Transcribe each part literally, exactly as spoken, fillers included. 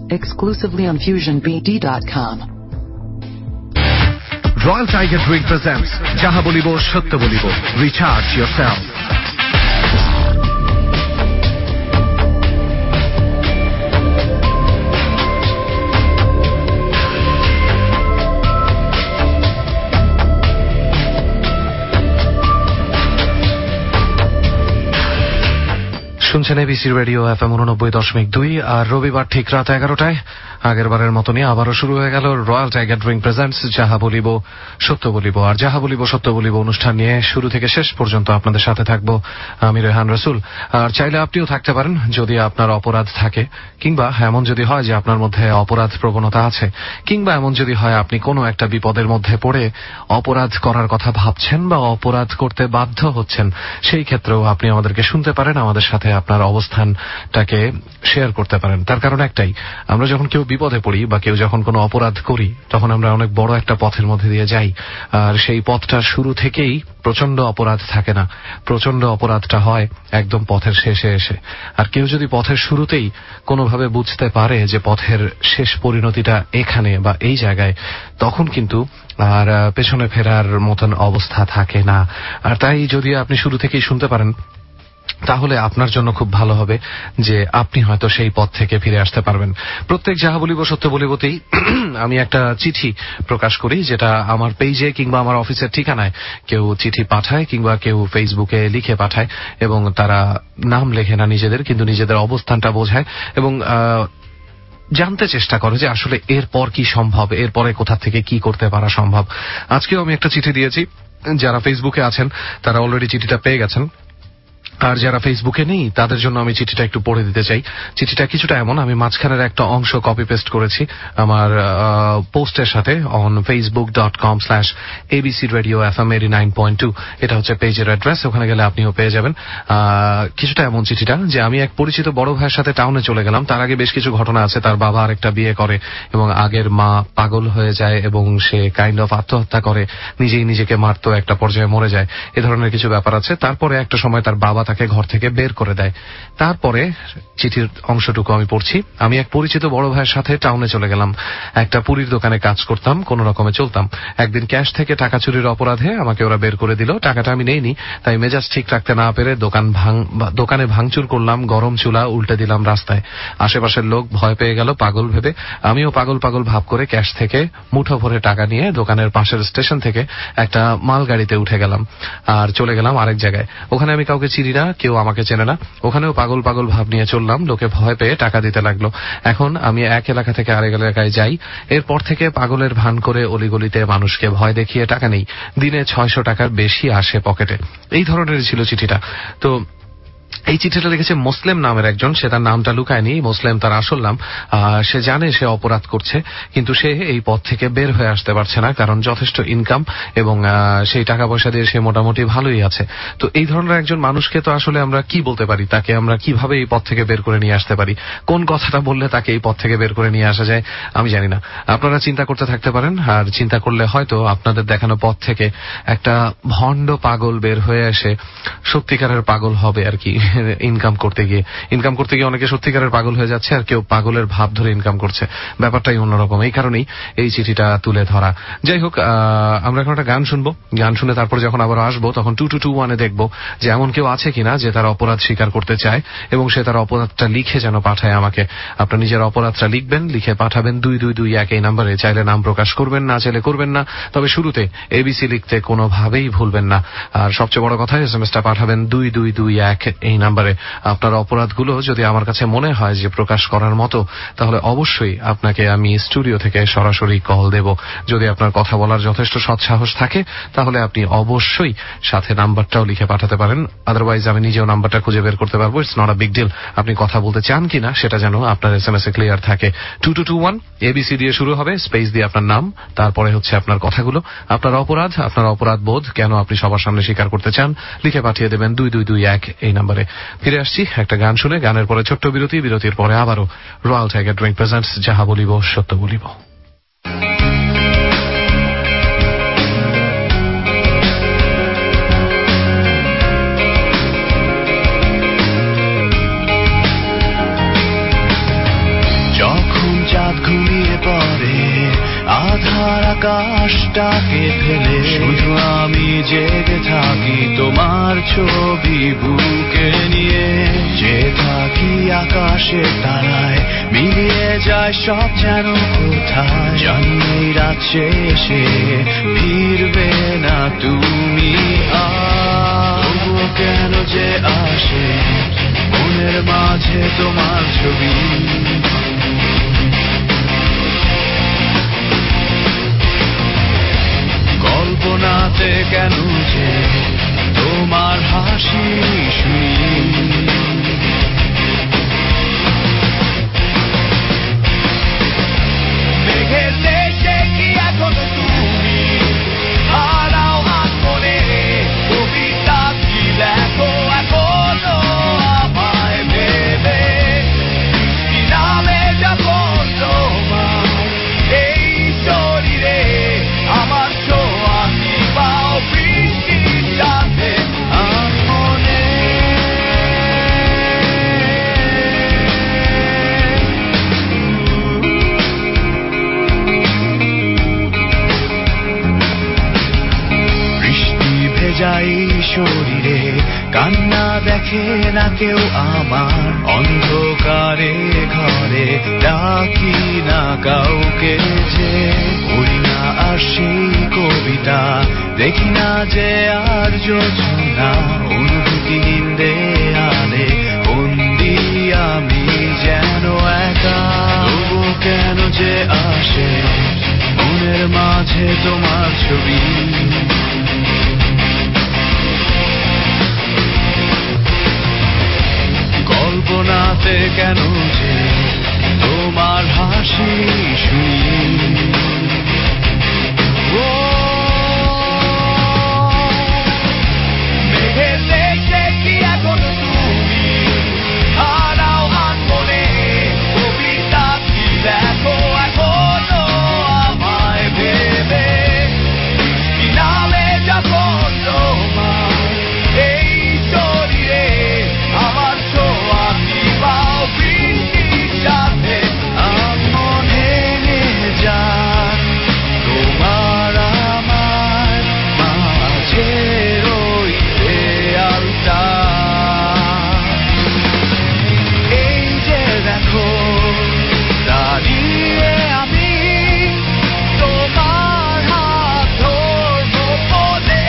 exclusively on fusion b d dot com. Royal Tiger Drink presents Jaha Bolibo Sotto Bolibo. Recharge yourself. শুনছেন ABC radio FM উননব্বই দশমিক দুই। আর রবিবার ঠিক রাত এগারোটায় আগের বারের মতনই আবারও শুরু হয়ে গেল রয়্যাল টাইগার ড্রিঙ্ক প্রেজেন্টস যাহা বলিব সত্য বলিব। আর যাহা বলিব সত্য বলিব অনুষ্ঠান নিয়ে শুরু থেকে শেষ পর্যন্ত আপনাদের সাথে থাকবো আমি রেহান রসুল। আর চাইলে আপনিও থাকতে পারেন যদি আপনার অপরাধ থাকে, কিংবা এমন যদি হয় যে আপনার মধ্যে অপরাধ প্রবণতা আছে, কিংবা এমন যদি হয় আপনি কোনো একটা বিপদের মধ্যে পড়ে অপরাধ করার কথা ভাবছেন বা অপরাধ করতে বাধ্য হচ্ছেন, সেই ক্ষেত্রেও আপনি আমাদেরকে শুনতে পারেন, আমাদের সাথে আপনার অবস্থানটাকে শেয়ার করতে পারেন। তার কারণ একটাই, আমরা যখন কেউ বিপদে পড়ি বা কেউ যখন কোনো অপরাধ করি তখন আমরা অনেক বড় একটা পথের মধ্যে দিয়ে যাই। আর সেই পথটার শুরু থেকেই প্রচন্ড অপরাধ থাকে না, প্রচন্ড অপরাধটা হয় একদম পথের শেষে এসে। আর কেউ যদি পথের শুরুতেই কোনোভাবে বুঝতে পারে যে পথের শেষ পরিণতিটা এখানে বা এই জায়গায়, তখন কিন্তু আর পেছনে ফেরার মতন অবস্থা থাকে না। আর তাই যদি আপনি শুরু থেকেই শুনতে পারেন তাহলে আপনার জন্য খুব ভালো হবে যে আপনি হয়তো সেই পথ থেকে ফিরে আসতে পারবেন। প্রত্যেক যাহা বলিব সত্য বলিবতেই আমি একটা চিঠি প্রকাশ করি, যেটা আমার পেজে কিংবা আমার অফিসের ঠিকানায় কেউ চিঠি পাঠায় কিংবা কেউ ফেসবুকে লিখে পাঠায়, এবং তারা নাম লেখে না নিজেদের, কিন্তু নিজেদের অবস্থানটা বোঝায় এবং জানতে চেষ্টা করে যে আসলে এরপর কি সম্ভব, এরপরে কোথা থেকে কি করতে পারা সম্ভব। আজকেও আমি একটা চিঠি দিয়েছি। যারা ফেসবুকে আছেন তারা অলরেডি চিঠিটা পেয়ে গেছেন, আর যারা ফেসবুকে নেই তাদের জন্য আমি চিঠিটা একটু পড়ে দিতে চাই। চিঠিটা কিছুটা এমন, আমি মাঝখানের একটা অংশ কপি পেস্ট করেছি আমার পোস্টের সাথে on Facebook dot com slash ABC radio F M eighty nine point two. এটা হচ্ছে পেজের অ্যাড্রেস, ওখানে গেলে আপনিও পেয়ে যাবেন। কিছুটা এমন চিঠিটা যে আমি এক পরিচিত বড় ভাইয়ের সাথে টাউনে চলে গেলাম। তার আগে বেশ কিছু ঘটনা আছে। তার বাবা আরেকটা বিয়ে করে এবং আগের মা পাগল হয়ে যায় এবং সে কাইন্ড অফ আত্মহত্যা করে, নিজেই নিজেকে মারতো, একটা পর্যায়ে মরে যায়, এ ধরনের কিছু ব্যাপার আছে। তারপরে একটা সময় তার বাবা তাকে ঘর থেকে বের করে দেয়। তারপরে চিঠির অংশটুকু আমি পড়ছি। আমি এক পরিচিত বড় ভাইয়ের সাথে টাউনে চলে গেলাম। একটা পুরীর দোকানে কাজ করতাম, কোন রকমে চলতাম। একদিন ক্যাশ থেকে টাকা চুরির অপরাধে আমাকে ওরা বের করে দিল। টাকাটা আমি নেইনি, তাই মেজাজ ঠিক রাখতে না পেরে দোকান ভাঙ দোকানে ভাঙচুর করলাম, গরম চুলা উল্টে দিলাম রাস্তায়। আশেপাশের লোক ভয় পেয়ে গেল পাগল ভেবে। আমিও পাগল পাগল ভাব করে ক্যাশ থেকে মুঠো ভরে টাকা নিয়ে দোকানের পাশের স্টেশন থেকে একটা মালগাড়িতে উঠে গেলাম আর চলে গেলাম আরেক জায়গায়। ওখানে আমি কাউকে চিনি না, কেউ আমাকে চেনে না। ওখানেও পাগল পাগল ভাব নিয়ে চললাম, লোকে ভয় পেয়ে টাকা দিতে লাগলো। এখন আমি এক এলাকা থেকে আরেক এলাকায় যাই। এরপর থেকে পাগলের ভান করে অলিগলিতে মানুষকে ভয় দেখিয়ে টাকা নেই। দিনে ছয়শো টাকার বেশি আসে পকেটে। এই ধরনের ছিল চিঠিটা। তো এই চিঠিটা লিখেছে মুসলিম নামের একজন, সে তার নামটা লুকায়নি। মুসলিম তার আসল নাম। সে জানে সে অপরাধ করছে, কিন্তু সে এই পথ থেকে বের হয়ে আসতে পারছে না, কারণ যথেষ্ট ইনকাম এবং সেই টাকা পয়সা দিয়ে সে মোটামুটি ভালোই আছে। তো এই ধরনের একজন মানুষকে তো আসলে আমরা কি বলতে পারি, তাকে আমরা কিভাবে এই পথ থেকে বের করে নিয়ে আসতে পারি, কোন কথাটা বললে তাকে এই পথ থেকে বের করে নিয়ে আসা যায় আমি জানি না। আপনারা চিন্তা করতে থাকতে পারেন, আর চিন্তা করলে হয়তো আপনাদের দেখানো পথ থেকে একটা ভণ্ড পাগল বের হয়ে এসে সত্যিকারের পাগল হবে আর কি। ইনকাম করতে গিয়ে ইনকাম করতে গিয়ে অনেকে সত্যিকারের পাগল হয়ে যাচ্ছে, আর কেউ পাগলের ভাব ধরে ইনকাম করছে। ব্যাপারটাই অন্যরকম। এই কারণেই এই চিঠিটা তুলে ধরা। যাই হোক, আমরা এখন একটা গান শুনবো। গান শুনে তারপর যখন আবার আসবো তখন টু টু টু ওয়ানে দেখবো যে এমন কেউ আছে কিনা যে তার অপরাধ স্বীকার করতে চায় এবং সে তার অপরাধটা লিখে যেন পাঠায় আমাকে। আপনার নিজের অপরাধটা লিখবেন, লিখে পাঠাবেন দুই দুই দুই এক এই নাম্বারে। চাইলে নাম প্রকাশ করবেন না, চাইলে করবেন না, তবে শুরুতে এবিসি লিখতে কোনোভাবেই ভুলবেন না। আর সবচেয়ে বড় কথা, এস এম এসটা পাঠাবেন দুই দুই দুই এক এই নাম্বারে। আপনার অপরাধগুলো যদি আমার কাছে মনে হয় যে প্রকাশ করার মতো, তাহলে অবশ্যই আপনাকে আমি স্টুডিও থেকে সরাসরি কল দেব। যদি আপনার কথা বলার যথেষ্ট সৎসাহস থাকে তাহলে আপনি অবশ্যই সাথে নাম্বারটাও লিখে পাঠাতে পারেন। আদারওয়াইজ আমি নিজেও নাম্বারটা খুঁজে বের করতে পারবো। It's not a big deal. আপনি কথা বলতে চান কিনা সেটা যেন আপনার এস এম এস এ ক্লিয়ার থাকে। Two two two one ABC দিয়ে শুরু হবে, স্পেস দিয়ে আপনার নাম, তারপরে হচ্ছে আপনার কথাগুলো, আপনার অপরাধ, আপনার অপরাধ বোধ, কেন আপনি সবার সামনে স্বীকার করতে চান, লিখে পাঠিয়ে দেবেন দুই দুই দুই এক এই নাম্বারে। ফিরে আসছি একটা গান শুনে, গানের পরে ছোট্ট বিরতি, বিরতির পরে আবারও রয়্যাল টাইগার ড্রিঙ্ক প্রেজেন্টস যাহা বলিব সত্য বলিব। যখন আকাশটাকে ফেলে শুধু আমি জেগে থাকি তোমার ছবি বুকে নিয়ে যে থাকি আকাশের তারায় মিলিয়ে যায় সব যেন কোথায় জানি এই রাত শেষে ফিরবে না তুমি আর কেন যে আসে মনের মাঝে তোমার ছবি কল্পনাতে কেন যে তোমার হাসি শুনি মেঘের দেশে কি এখনো তুমি হারাও আনমনে কবিতা কি লেখো এখনো আমায় ভেবে কি নামে যখন তোমার এই শরীরে আমার ছোঁয়া কি পাও বৃষ্টির সাথে আনমনে বৃষ্টি ভেজাই শরীরে কান্না দেখে না কেউ আমার অন্ধকারে ঘরে ডাকি না কাউকে যে পড়ি না আর সেই কবিতা দেখি না যে আর যোজনা অনুভূতিহীন দেয়ালে বন্দি আমি যেন একা তবু কেন যে আসে মনের মাঝে তোমার ছবি কল্পনাতে কেন যে তোমার হাসি শুনি মেঘের দেশে কি এখন তুমি হারাও আনমনে কবিতা কি দেখো এখনো আমায় ভেবে কি নামে যখন তোমার এই শরীরে আমার ছোঁয়া কি পাও বৃষ্টির সাথে আমনে যা তোমার আমার মাঝে রইতে আলতা এই যে দেখো দাঁড়িয়ে আমি তোমার হাত ধরবো বলে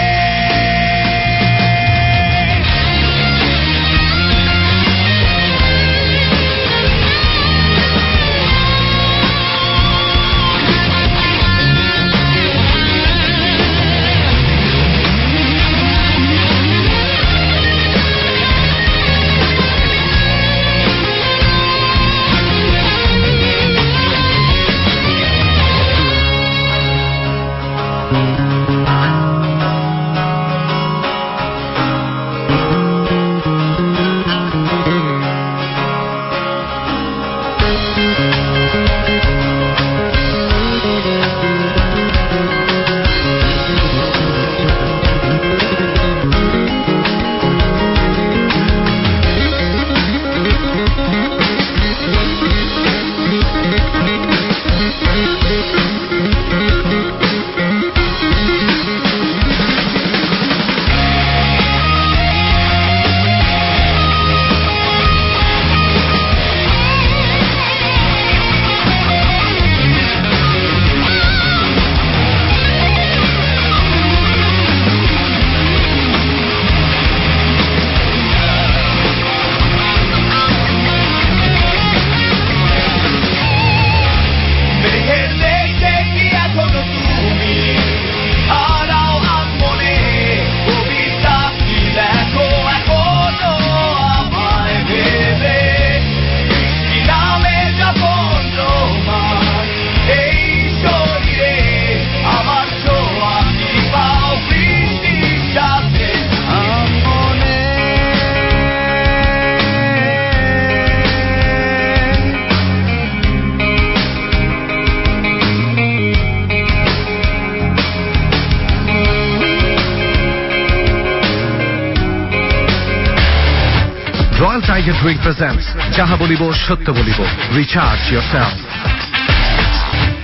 Royal Tiger Drink presents Jaha Bolibo Shatya Bolibo. Recharge yourself.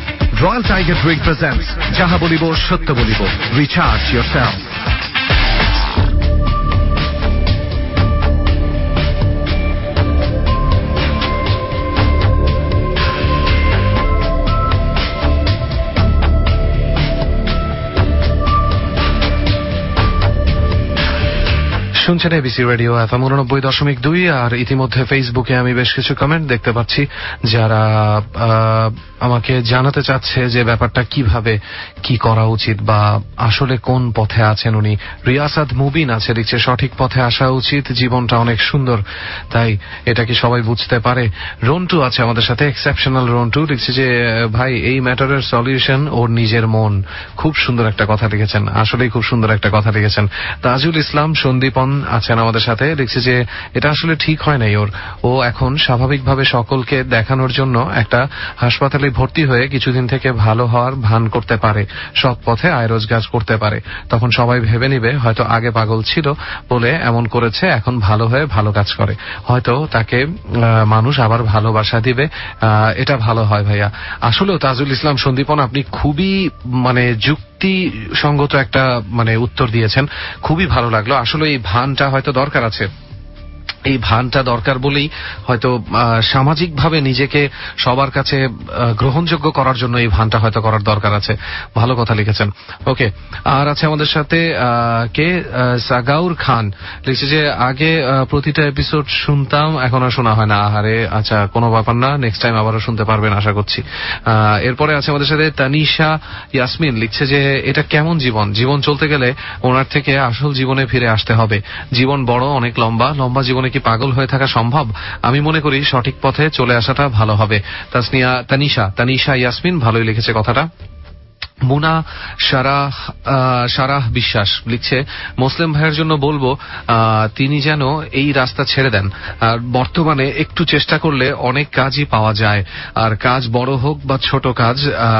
Royal Tiger drink presents যাহা বলিব সত্য বলিব। Recharge yourself. শুনছেন এবিসি রেডিও এফএম উননব্বই দশমিক দুই। আর ইতিমধ্যে ফেসবুকে আমি বেশ কিছু কমেন্ট দেখতে পাচ্ছি যারা আমাকে জানাতে চাচ্ছে যে ব্যাপারটা কিভাবে কি করা উচিত বা আসলে কোন পথে আছেন উনি। রিয়াসাদ মুবিন আছে, লিখছে সঠিক পথে আসা উচিত, জীবনটা অনেক সুন্দর, তাই এটা কি সবাই বুঝতে পারে। রন্টু আছে আমাদের সাথে, এক্সেপশনাল রন্টু, লিখছে যে ভাই এই ম্যাটারের সলিউশন ওর নিজের মন। খুব সুন্দর একটা কথা লিখেছেন, আসলেই খুব সুন্দর একটা কথা লিখেছেন। তাজুল ইসলাম সন্দীপন আছেন আমাদের সাথে, লিখছে যে এটা আসলে ঠিক হয় নাই ওর, ও এখন স্বাভাবিকভাবে সকলকে দেখানোর জন্য একটা হাসপাতালে ভর্তি হয়ে কিছুদিন থেকে ভালো হওয়ার ভান করতে পারে, সৎ পথে আয় রোজগার করতে পারে, তখন সবাই ভেবে নিবে হয়তো আগে পাগল ছিল বলে এমন করেছে, এখন ভালো হয়ে ভালো কাজ করে, হয়তো তাকে মানুষ আবার ভালোবাসা দিবে, এটা ভালো হয় ভাইয়া। আসলেও তাজুল ইসলাম সন্দীপন আপনি খুবই মানে যুক্তিসঙ্গত একটা মানে উত্তর দিয়েছেন, খুবই ভালো লাগলো। আসলে এই ভানটা হয়তো দরকার আছে, এই ভানটা দরকার বলেই হয়তো সামাজিকভাবে নিজেকে সবার কাছে গ্রহণযোগ্য করার জন্য এই ভানটা হয়তো করার দরকার আছে। ভালো কথা লিখেছেন। ওকে, আর আছে আমাদের সাথে কে, সাগাউর খান, লিখছে যে আগে প্রতিটা এপিসোড শুনতাম, এখন আর শোনা হয় না। আহারে, আচ্ছা কোনো ব্যাপার না, নেক্সট টাইম আবারও শুনতে পারবেন আশা করছি। এরপরে আছে আমাদের সাথে তানিশা ইয়াসমিন, লিখছে যে এটা কেমন জীবন, জীবন চলতে গেলে ওনার থেকে আসল জীবনে ফিরে আসতে হবে। জীবন বড়, অনেক লম্বা, লম্বা জীবনে কি পাগল হয়ে থাকা সম্ভব? আমি মনে করি সঠিক পথে চলে আসাটা ভালো হবে। তাসনিয়া তানিশা তানিশা ইয়াসমিন ভালোই লিখেছে কথাটা। মুনা সারাহ সারাহ বিশ্বাস লিখছে মুসলিম ভাইয়ের জন্য বলবো তিনি যেন এই রাস্তা ছেড়ে দেন। আর বর্তমানে একটু চেষ্টা করলে অনেক কাজই পাওয়া যায়, আর কাজ বড় হোক বা ছোট কাজ,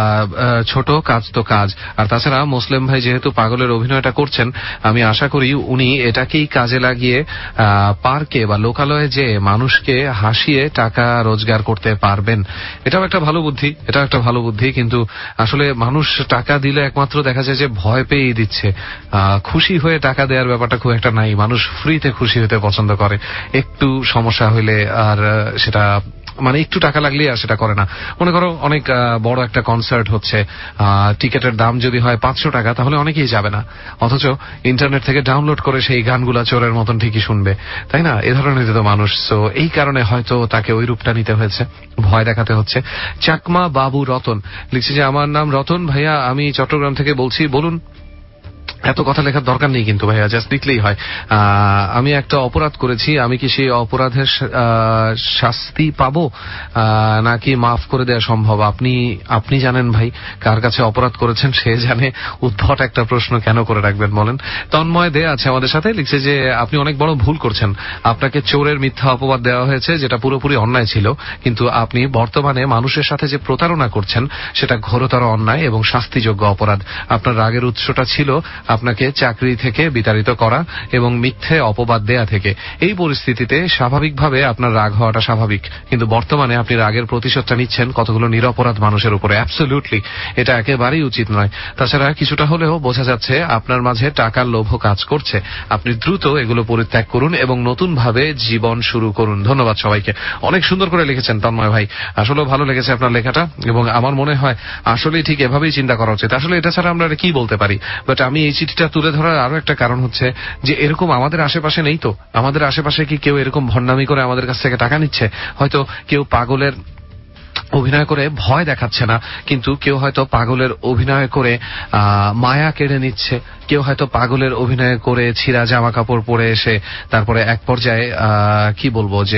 ছোট কাজ তো কাজ। আর তাছাড়া মুসলিম ভাই যেহেতু পাগলের অভিনয়টা করছেন, আমি আশা করি উনি এটাকেই কাজে লাগিয়ে পার্কে বা লোকালয়ে যে মানুষকে হাসিয়ে টাকা রোজগার করতে পারবেন। এটাও একটা ভালো বুদ্ধি, এটাও একটা ভালো বুদ্ধি। কিন্তু আসলে মানুষ টাকা দিলে একমাত্র দেখা যায় যে ভয় পেয়েই দিচ্ছে, খুশি হয়ে টাকা দেওয়ার ব্যাপারটা খুব একটা নাই। মানুষ ফ্রিতে খুশি হতে পছন্দ করে, একটু সমস্যা হইলে আর সেটা মানে একটু টাকা লাগলেই আর সেটা করে না। মনে করো অনেক বড় একটা কনসার্ট হচ্ছে, টিকেটের দাম যদি হয় পাঁচশো টাকা, তাহলে অনেকেই যাবে না, অথচ ইন্টারনেট থেকে ডাউনলোড করে সেই গানগুলা চোরের মতন ঠিকই শুনবে, তাই না? এ ধরনের তো মানুষ, সো এই কারণে হয়তো তাকে ওই রূপটা নিতে হয়েছে, ভয় দেখাতে হচ্ছে। চাকমা বাবু রতন লিখছে যে আমার নাম রতন ভাইয়া, আমি চট্টগ্রাম থেকে বলছি, বলুন। এত কথা লেখার দরকার নেই কিন্তু ভাইয়া, জাস্ট লিখলেই হয়। আমি একটা অপরাধ করেছি, আমি কি সেই অপরাধের শাস্তি পাবো নাকি মাফ করে দেওয়া সম্ভব? আপনি আপনি জানেন ভাই, কার কাছে অপরাধ করেছেন সে জানে। উদ্ভট একটা প্রশ্ন কেন করে রাখবেন বলেন? তন্ময় দে আছে আমাদের সাথে, লিখছে যে আপনি অনেক বড় ভুল করছেন, আপনাকে চোরের মিথ্যা অপবাদ দেওয়া হয়েছে, যেটা পুরোপুরি অন্যায় ছিল, কিন্তু আপনি বর্তমানে মানুষের সাথে যে প্রতারণা করছেন সেটা ঘোরতর অন্যায় এবং শাস্তিযোগ্য অপরাধ। আপনার রাগের উৎসটা ছিল আপনাকে চাকরি থেকে বিতাড়িত করা এবং মিথ্যে অপবাদ দেয়া থেকে। এই পরিস্থিতিতে স্বাভাবিকভাবে আপনার রাগ হওয়াটা স্বাভাবিক, কিন্তু বর্তমানে আপনি রাগের প্রতিশোধটা নিচ্ছেন কতগুলো নিরপরাধ মানুষের উপরে। অ্যাবসলিউটলি এটা একেবারেই উচিত নয়। তাছাড়া কিছুটা হলেও বোঝা যাচ্ছে আপনার মাঝে টাকার লোভ কাজ করছে। আপনি দ্রুত এগুলো পরিত্যাগ করুন এবং নতুন ভাবে জীবন শুরু করুন। ধন্যবাদ সবাইকে। অনেক সুন্দর করে লিখেছেন তন্ময় ভাই, আসলে ভালো লেগেছে আপনার লেখাটা, এবং আমার মনে হয় আসলে ঠিক এভাবেই চিন্তা করা উচিত। আসলে এটা ছাড়া আমরা কি বলতে পারি? বাট আমি এই চিঠিটা তুলে ধরার আরো একটা কারণ হচ্ছে যে এরকম আমাদের আশেপাশে নেই তো? আমাদের আশেপাশে কি কেউ এরকম ভণ্ডামি করে আমাদের কাছ থেকে টাকা নিচ্ছে? হয়তো কেউ পাগলের অভিনয় করে ভয় দেখাচ্ছে না, কিন্তু কেউ হয়তো পাগলের অভিনয় করে মায়া কেড়ে নিচ্ছে, কেউ হয়তো পাগলের অভিনয় করে ছিঁড়া জামা কাপড় পরে এসে তারপরে এক পর্যায়ে কি বলবো যে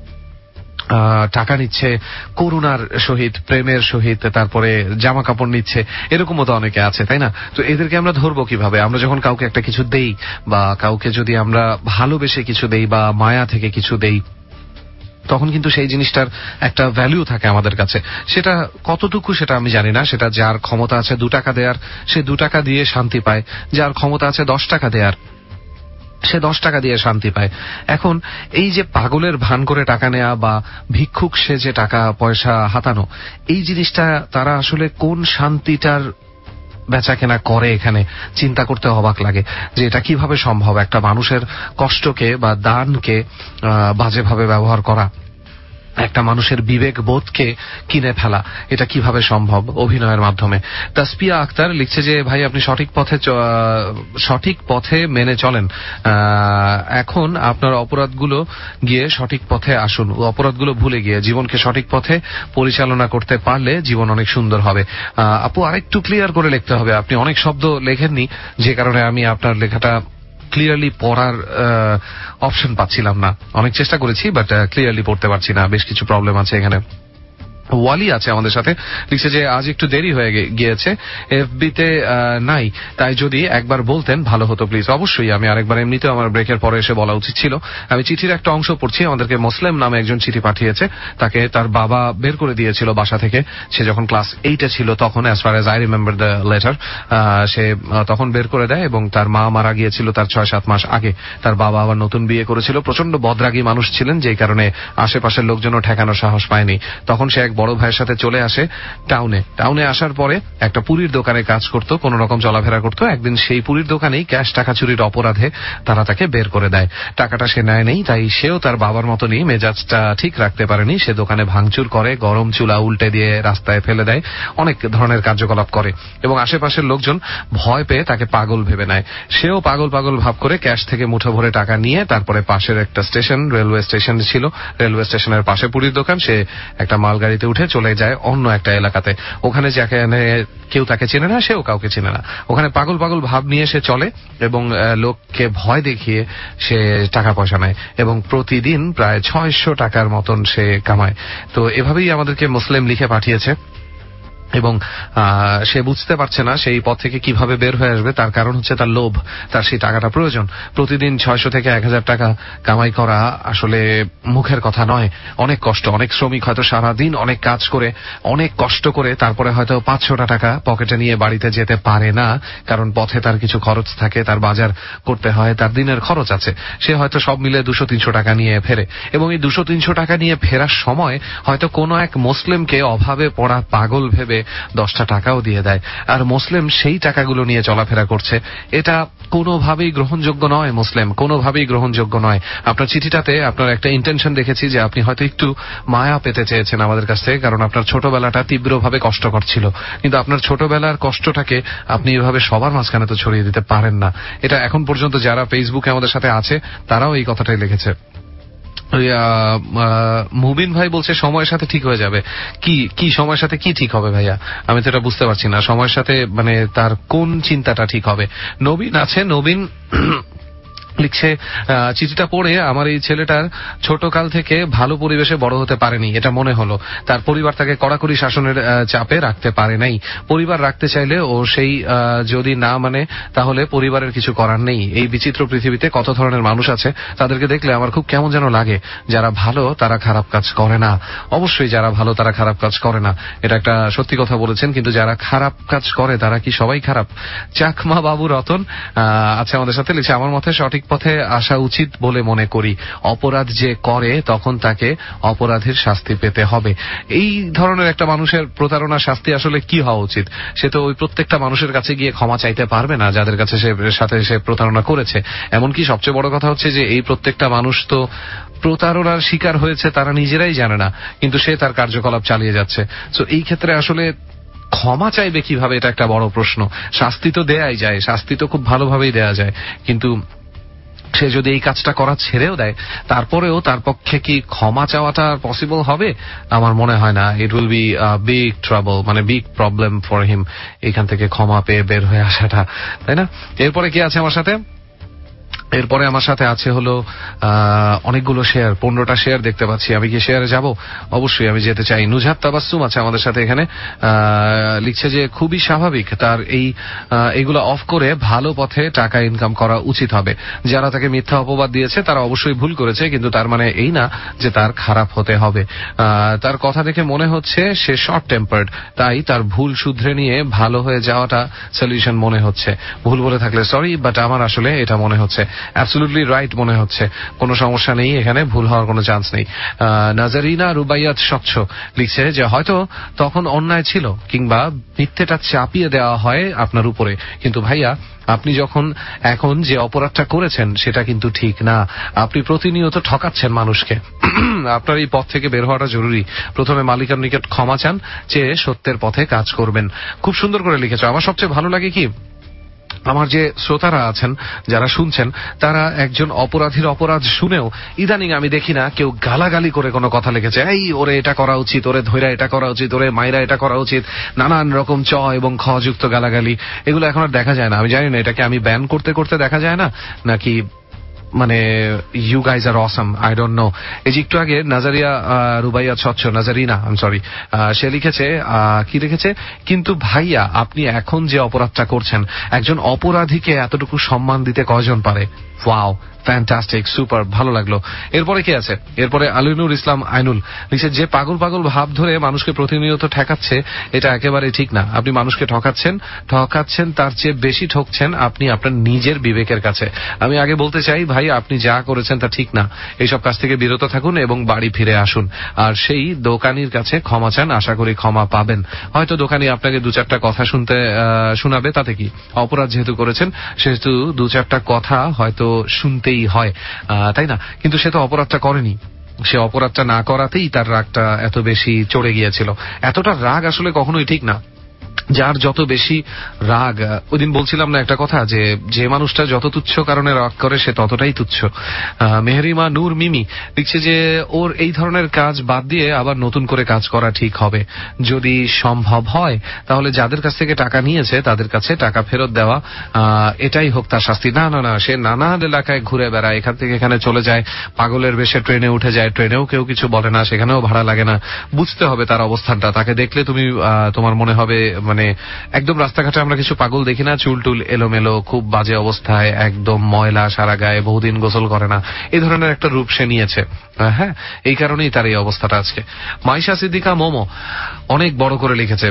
টাকা নিচ্ছে করুণার সহিত, প্রেমের সহিত, তারপরে জামা কাপড় নিচ্ছে। এরকমও তো অনেকে আছে, তাই না? তো এদেরকে আমরা ধরবো কিভাবে? আমরা যখন কাউকে একটা কিছু দেই বা কাউকে যদি আমরা ভালোবেসে কিছু দেই বা মায়া থেকে কিছু দেই, তখন কিন্তু সেই জিনিসটার একটা ভ্যালু থাকে আমাদের কাছে। সেটা কতটুকু সেটা আমি জানি না, সেটা যার ক্ষমতা আছে দু টাকা দেওয়ার সে দু টাকা দিয়ে শান্তি পায়, যার ক্ষমতা আছে দশ টাকা দেওয়ার সে দশ টাকা দিয়ে শান্তি পায়। এখন এই যে পাগলের ভান করে টাকা নেয়া বা ভিক্ষুক সে যে টাকা পয়সা হাতানো, এই জিনিসটা তারা আসলে কোন শান্তিটার বেচা কেনা করে এখানে চিন্তা করতে অবাক লাগে যে এটা কিভাবে সম্ভব, একটা মানুষের কষ্টকে বা দানকে বাজেভাবে ব্যবহার করা, একটা মানুষের বিবেক বোধকে কিনে ফেলা, এটা কিভাবে সম্ভব অভিনয়ের মাধ্যমে। তাসপিয়া আক্তার লিখছে যে ভাই আপনি সঠিক পথে সঠিক পথে মেনে চলেন, এখন আপনার অপরাধগুলো গিয়ে সঠিক পথে আসুন, অপরাধগুলো ভুলে গিয়ে জীবনকে সঠিক পথে পরিচালনা করতে পারলে জীবন অনেক সুন্দর হবে। আপু আরেকটু ক্লিয়ার করে লিখতে হবে, আপনি অনেক শব্দ লেখেননি যে কারণে আমি আপনার লেখাটা ক্লিয়ারলি পড়ার অপশন পাচ্ছিলাম না। অনেক চেষ্টা করেছি বাট ক্লিয়ারলি পড়তে পারছি না, বেশ কিছু প্রবলেম আছে এখানে। ওয়ালি আছে আমাদের সাথে, লিখছে যে আজ একটু দেরি হয়ে গিয়েছে, এফবিতে নাই, তাই যদি একবার বলতেন ভালো হতো প্লিজ। অবশ্যই, আমি আরেকবার এমনিতেও আমার ব্রেকের পরে এসে বলা উচিত ছিল। আমি চিঠির একটা অংশ পড়ছি, আমাদেরকে মুসলিম নামে একজন চিঠি পাঠিয়েছে, তাকে তার বাবা বের করে দিয়েছিল বাসা থেকে, সে যখন ক্লাস এইটে ছিল তখন, as far as I remember the letter, সে তখন বের করে দেয় এবং তার মা মারা গিয়েছিল তার ছয় সাত মাস আগে। তার বাবা আবার নতুন বিয়ে করেছিল, প্রচন্ড বদরাগী মানুষ ছিলেন, যেই কারণে আশেপাশের লোকজনও ঠেকানোর সাহস পায়নি। তখন সে এক বড় ভাইয়ের সাথে চলে আসে টাউনে। টাউনে আসার পরে একটা পুরীর দোকানে কাজ করত, কোন রকম চলাফেরা করত। একদিন সেই পুরীর দোকানেই ক্যাশ টাকা চুরির অপরাধে তারা তাকে বের করে দেয়। টাকাটা সে নেয় নেই, তাই সেও তার বাবার মতনই মেজাজটা ঠিক রাখতে পারেনি, সে দোকানে ভাঙচুর করে, গরম চুলা উল্টে দিয়ে রাস্তায় ফেলে দেয়, অনেক ধরনের কার্যকলাপ করে এবং আশেপাশের লোকজন ভয় পেয়ে তাকে পাগল ভেবে নেয়। সেও পাগল পাগল ভাব করে ক্যাশ থেকে মুঠো ভরে টাকা নিয়ে তারপরে পাশের একটা স্টেশন, রেলওয়ে স্টেশন ছিল, রেলওয়ে স্টেশনের পাশে পুরীর দোকান, সে একটা মালগাড়িতে উঠে চলে যায় অন্য একটা এলাকাতে। ওখানে যাকে কেউ তাকে চেনে না, সেও কাউকে চেনে না। ওখানে পাগল পাগল ভাব নিয়ে সে চলে এবং লোককে ভয় দেখিয়ে সে টাকা পয়সা নেয় এবং প্রতিদিন প্রায় ছয়শো টাকার মতন সে কামায়। তো এভাবেই আমাদেরকে মুসলিম লিখে পাঠিয়েছে এবং সে বুঝতে পারছে না সেই পথ থেকে কিভাবে বের হয়ে আসবে। তার কারণ হচ্ছে তার লোভ, তার সেই টাকাটা প্রয়োজন। প্রতিদিন ছয়শো থেকে এক হাজার টাকা কামাই করা আসলে মুখের কথা নয়, অনেক কষ্ট। অনেক শ্রমিক হয়তো সারাদিন অনেক কাজ করে, অনেক কষ্ট করে তারপরে হয়তো পাঁচশোটা টাকা পকেটে নিয়ে বাড়িতে যেতে পারে না, কারণ পথে তার কিছু খরচ থাকে, তার বাজার করতে হয়, তার দিনের খরচ আছে। সে হয়তো সব মিলে দুশো তিনশো টাকা নিয়ে ফেরে এবং এই দুশো তিনশো টাকা নিয়ে ফেরার সময় হয়তো কোনো এক মুসলিমকে অভাবে পড়া পাগল ভেবে দশটা টাকাও দিয়ে দেয়, আর মুসলিম সেই টাকাগুলো নিয়ে চলাফেরা করছে। এটা কোনোভাবেই গ্রহণযোগ্য নয়, মুসলিম কোনোভাবেই গ্রহণযোগ্য নয়। আপনার চিঠিটাতে আপনার একটা ইন্টেনশন দেখেছি যে আপনি হয়তো একটু মায়া পেতে চেয়েছেন আমাদের কাছ থেকে, কারণ আপনার ছোটবেলাটা তীব্রভাবে কষ্টকর ছিল, কিন্তু আপনার ছোটবেলার কষ্টটাকে আপনি এভাবে সবার মাঝখানে তো ছড়িয়ে দিতে পারেন না। এটা এখন পর্যন্ত যারা ফেসবুকে আমাদের সাথে আছে তারাও এই কথাটাই লিখেছে। মুবিন ভাই বলছে সময়ের সাথে ঠিক হয়ে যাবে। কি কি সময়ের সাথে কি ঠিক হবে ভাইয়া? আমি তো এটা বুঝতে পারছি না, সময়ের সাথে মানে তার কোন চিন্তাটা ঠিক হবে। নবীন আছে, নবীন লিখছে চিঠিটা পড়ে আমার এই ছেলেটার ছোটকাল থেকে ভালো পরিবেশে বড় হতে পারেনি এটা মনে হলো। তার পরিবার তাকে কড়াকড়ি শাসনের চাপে রাখতে পারে নাই। পরিবার রাখতে চাইলে ও সেই যদি না মানে তাহলে পরিবারের কিছু করার নেই। এই বিচিত্র পৃথিবীতে কত ধরনের মানুষ আছে, তাদেরকে দেখলে আমার খুব কেমন যেন লাগে। যারা ভালো তারা খারাপ কাজ করে না, অবশ্যই যারা ভালো তারা খারাপ কাজ করে না, এটা একটা সত্যি কথা বলেছেন। কিন্তু যারা খারাপ কাজ করে তারা কি সবাই খারাপ? চাকমা বাবু রতন আছে আমাদের সাথে, লিখছে আমার মতে সঠিক পথে আসা উচিত বলে মনে করি। অপরাধ যে করে তখন তাকে অপরাধের শাস্তি পেতে হবে। এই ধরনের একটা মানুষের প্রতারণা শাস্তি আসলে কি হওয়া উচিত? সে তো ওই প্রত্যেকটা মানুষের কাছে গিয়ে ক্ষমা চাইতে পারবে না যাদের কাছে সে সাথে সে প্রতারণা করেছে। এমনকি সবচেয়ে বড় কথা হচ্ছে যে এই প্রত্যেকটা মানুষ তো প্রতারণার শিকার হয়েছে, তারা নিজেরাই জানে না, কিন্তু সে তার কার্যকলাপ চালিয়ে যাচ্ছে। তো এই ক্ষেত্রে আসলে ক্ষমা চাইবে কিভাবে, এটা একটা বড় প্রশ্ন। শাস্তি তো দেয়াই যায়, শাস্তি তো খুব ভালোভাবেই দেয়া যায়, কিন্তু সে যদি এই কাজটা করা ছেড়েও দেয় তারপরেও তার পক্ষে কি ক্ষমা চাওয়াটা পসিবল হবে? আমার মনে হয় না। It will be big trouble, মানে বিগ প্রবলেম ফর হিম এখান থেকে ক্ষমা পেয়ে বের হয়ে আসাটা, তাই না? এরপরে কি আছে আমার সাথে? এরপরে আমার সাথে আছে হলো অনেকগুলো শেয়ার, পনেরোটা শেয়ার দেখতে পাচ্ছি। আমি কি শেয়ারে যাব? অবশ্যই আমি যেতে চাই। নুজহাত তাবাসসুম আছে আমাদের সাথে এখানে, লিখছে যে খুবই স্বাভাবিক, তার এই এগুলো অফ করে ভালো পথে টাকা ইনকাম করা উচিত হবে। যারা তাকে মিথ্যা অপবাদ দিয়েছে তারা অবশ্যই ভুল করেছে, কিন্তু তার মানে এই না যে তার খারাপ হতে হবে। তার কথা দেখে মনে হচ্ছে সে শর্ট টেম্পার্ড, তাই তার ভুল শুধরে নিয়ে ভালো হয়ে যাওয়াটা সলিউশন মনে হচ্ছে। ভুল বলে থাকলে সরি, বাট আমার আসলে এটা মনে হচ্ছে। অ্যাবসলিউটলি রাইট মনে হচ্ছে, কোনো সমস্যা নেই, এখানে ভুল হওয়ার কোনো চান্স নেই। নাজারিনা রুবাইয়াত স্বচ্ছ লিখছে যে হয়তো তখন অন্যায় ছিল কিংবা মিথ্যেটা চাপিয়ে দেওয়া হয় আপনার উপরে, কিন্তু ভাইয়া আপনি যখন এখন যে অপরাধটা করেছেন সেটা কিন্তু ঠিক না। আপনি প্রতিনিয়ত ঠকাচ্ছেন মানুষকে। আপনার এই পথ থেকে বের হওয়াটা জরুরি। প্রথমে মালিকের নিকট ক্ষমা চান, চেয়ে সত্যের পথে কাজ করবেন। খুব সুন্দর করে লিখেছ। আমার সবচেয়ে ভালো লাগে কি, আমার যে শ্রোতারা আছেন যারা শুনছেন, তারা একজন অপরাধীর অপরাধ শুনেও ইদানিং আমি দেখি না কেউ গালাগালি করে কোনো কথা লিখেছে, এই ওরে এটা করা উচিত, ওরে ধৈরা এটা করা উচিত, ওরে মাইরা এটা করা উচিত, নানান রকম চ এবং খ যুক্ত গালাগালি। এগুলো এখন আর দেখা যায় না। আমি জানি না এটাকে আমি ব্যান করতে করতে দেখা যায় না, নাকি মানে you guys are awesome, I don't know. এই যে একটু আগে নাজারিয়া রুবাইয়া স্বচ্ছ, নাজারিনা আই এম সরি, সে লিখেছে কি লিখেছে, কিন্তু ভাইয়া আপনি এখন যে অপরাধটা করছেন, একজন অপরাধীকে এতটুকু সম্মান দিতে কয়জন পারে? ওয়াও, ফ্যান্টাস্টিক, সুপার, ভালো লাগলো। এরপরে কি আছে? এরপরে আলিনুর ইসলাম আইনুল লিখছে, যে পাগল পাগল ভাব ধরে মানুষকে প্রতিনিয়ত ঠেকাচ্ছে, এটা একেবারে ঠিক না। আপনি মানুষকে ঠকাচ্ছেন, ঠকাচ্ছেন তার চেয়ে বেশি ঠকছেন আপনি আপনার নিজের বিবেকের কাছে। আমি আগে বলতে চাই ভাই, আপনি যা করেছেন তা ঠিক না। এইসব কাজ থেকে বিরত থাকুন এবং বাড়ি ফিরে আসুন। আর সেই দোকানির কাছে ক্ষমা চান, আশা করি ক্ষমা পাবেন। হয়তো দোকানি আপনাকে দু চারটা কথা শুনতে শোনাবে, তাতে কি, অপরাধ যেহেতু করেছেন সেহেতু দু চারটা কথা হয়তো শুনতে হয়, তাই না? কিন্তু সে তো অপরাধটা করেনি। সে অপরাধটা না করাতেই তার রাগটা এত বেশি চড়ে গিয়েছিল। এতটা রাগ আসলে কখনোই ঠিক না। যার যত বেশি রাগ, ওই দিন বলছিলাম না একটা কথা, যে যে মানুষটা যত তুচ্ছ কারণে রাগ করে সে ততটাই তুচ্ছ। মেহরিমা নূর মিমি লিখছে যে ওর এই ধরনের কাজ বাদ দিয়ে আবার নতুন করে কাজ করা ঠিক হবে। যদি সম্ভব হয় তাহলে যাদের কাছ থেকে টাকা নিয়েছে তাদের কাছে টাকা ফেরত দেওয়া, এটাই হোক তার শাস্তি। না না না, সে নানান এলাকায় ঘুরে বেড়ায়, এখান থেকে এখানে চলে যায়, পাগলের বেশে ট্রেনে উঠে যায়, ট্রেনেও কেউ কিছু বলে না, সেখানেও ভাড়া লাগে না। বুঝতে হবে তার অবস্থানটা। তাকে দেখলে তুমি তোমার মনে হবে মানে একদম রাস্তাঘাটে আমরা কিছু পাগল দেখি না, চুল টুল এলোমেলো, খুব বাজে অবস্থায়, একদম ময়লা সারা গায়ে, বহুদিন গোসল করে না, এই ধরনের একটা রূপ সে নিয়েছে। হ্যাঁ, এই কারণেই তার এই অবস্থাটা আজকে। মাইশা সিদ্দিকা মোমো অনেক বড় করে লিখেছে,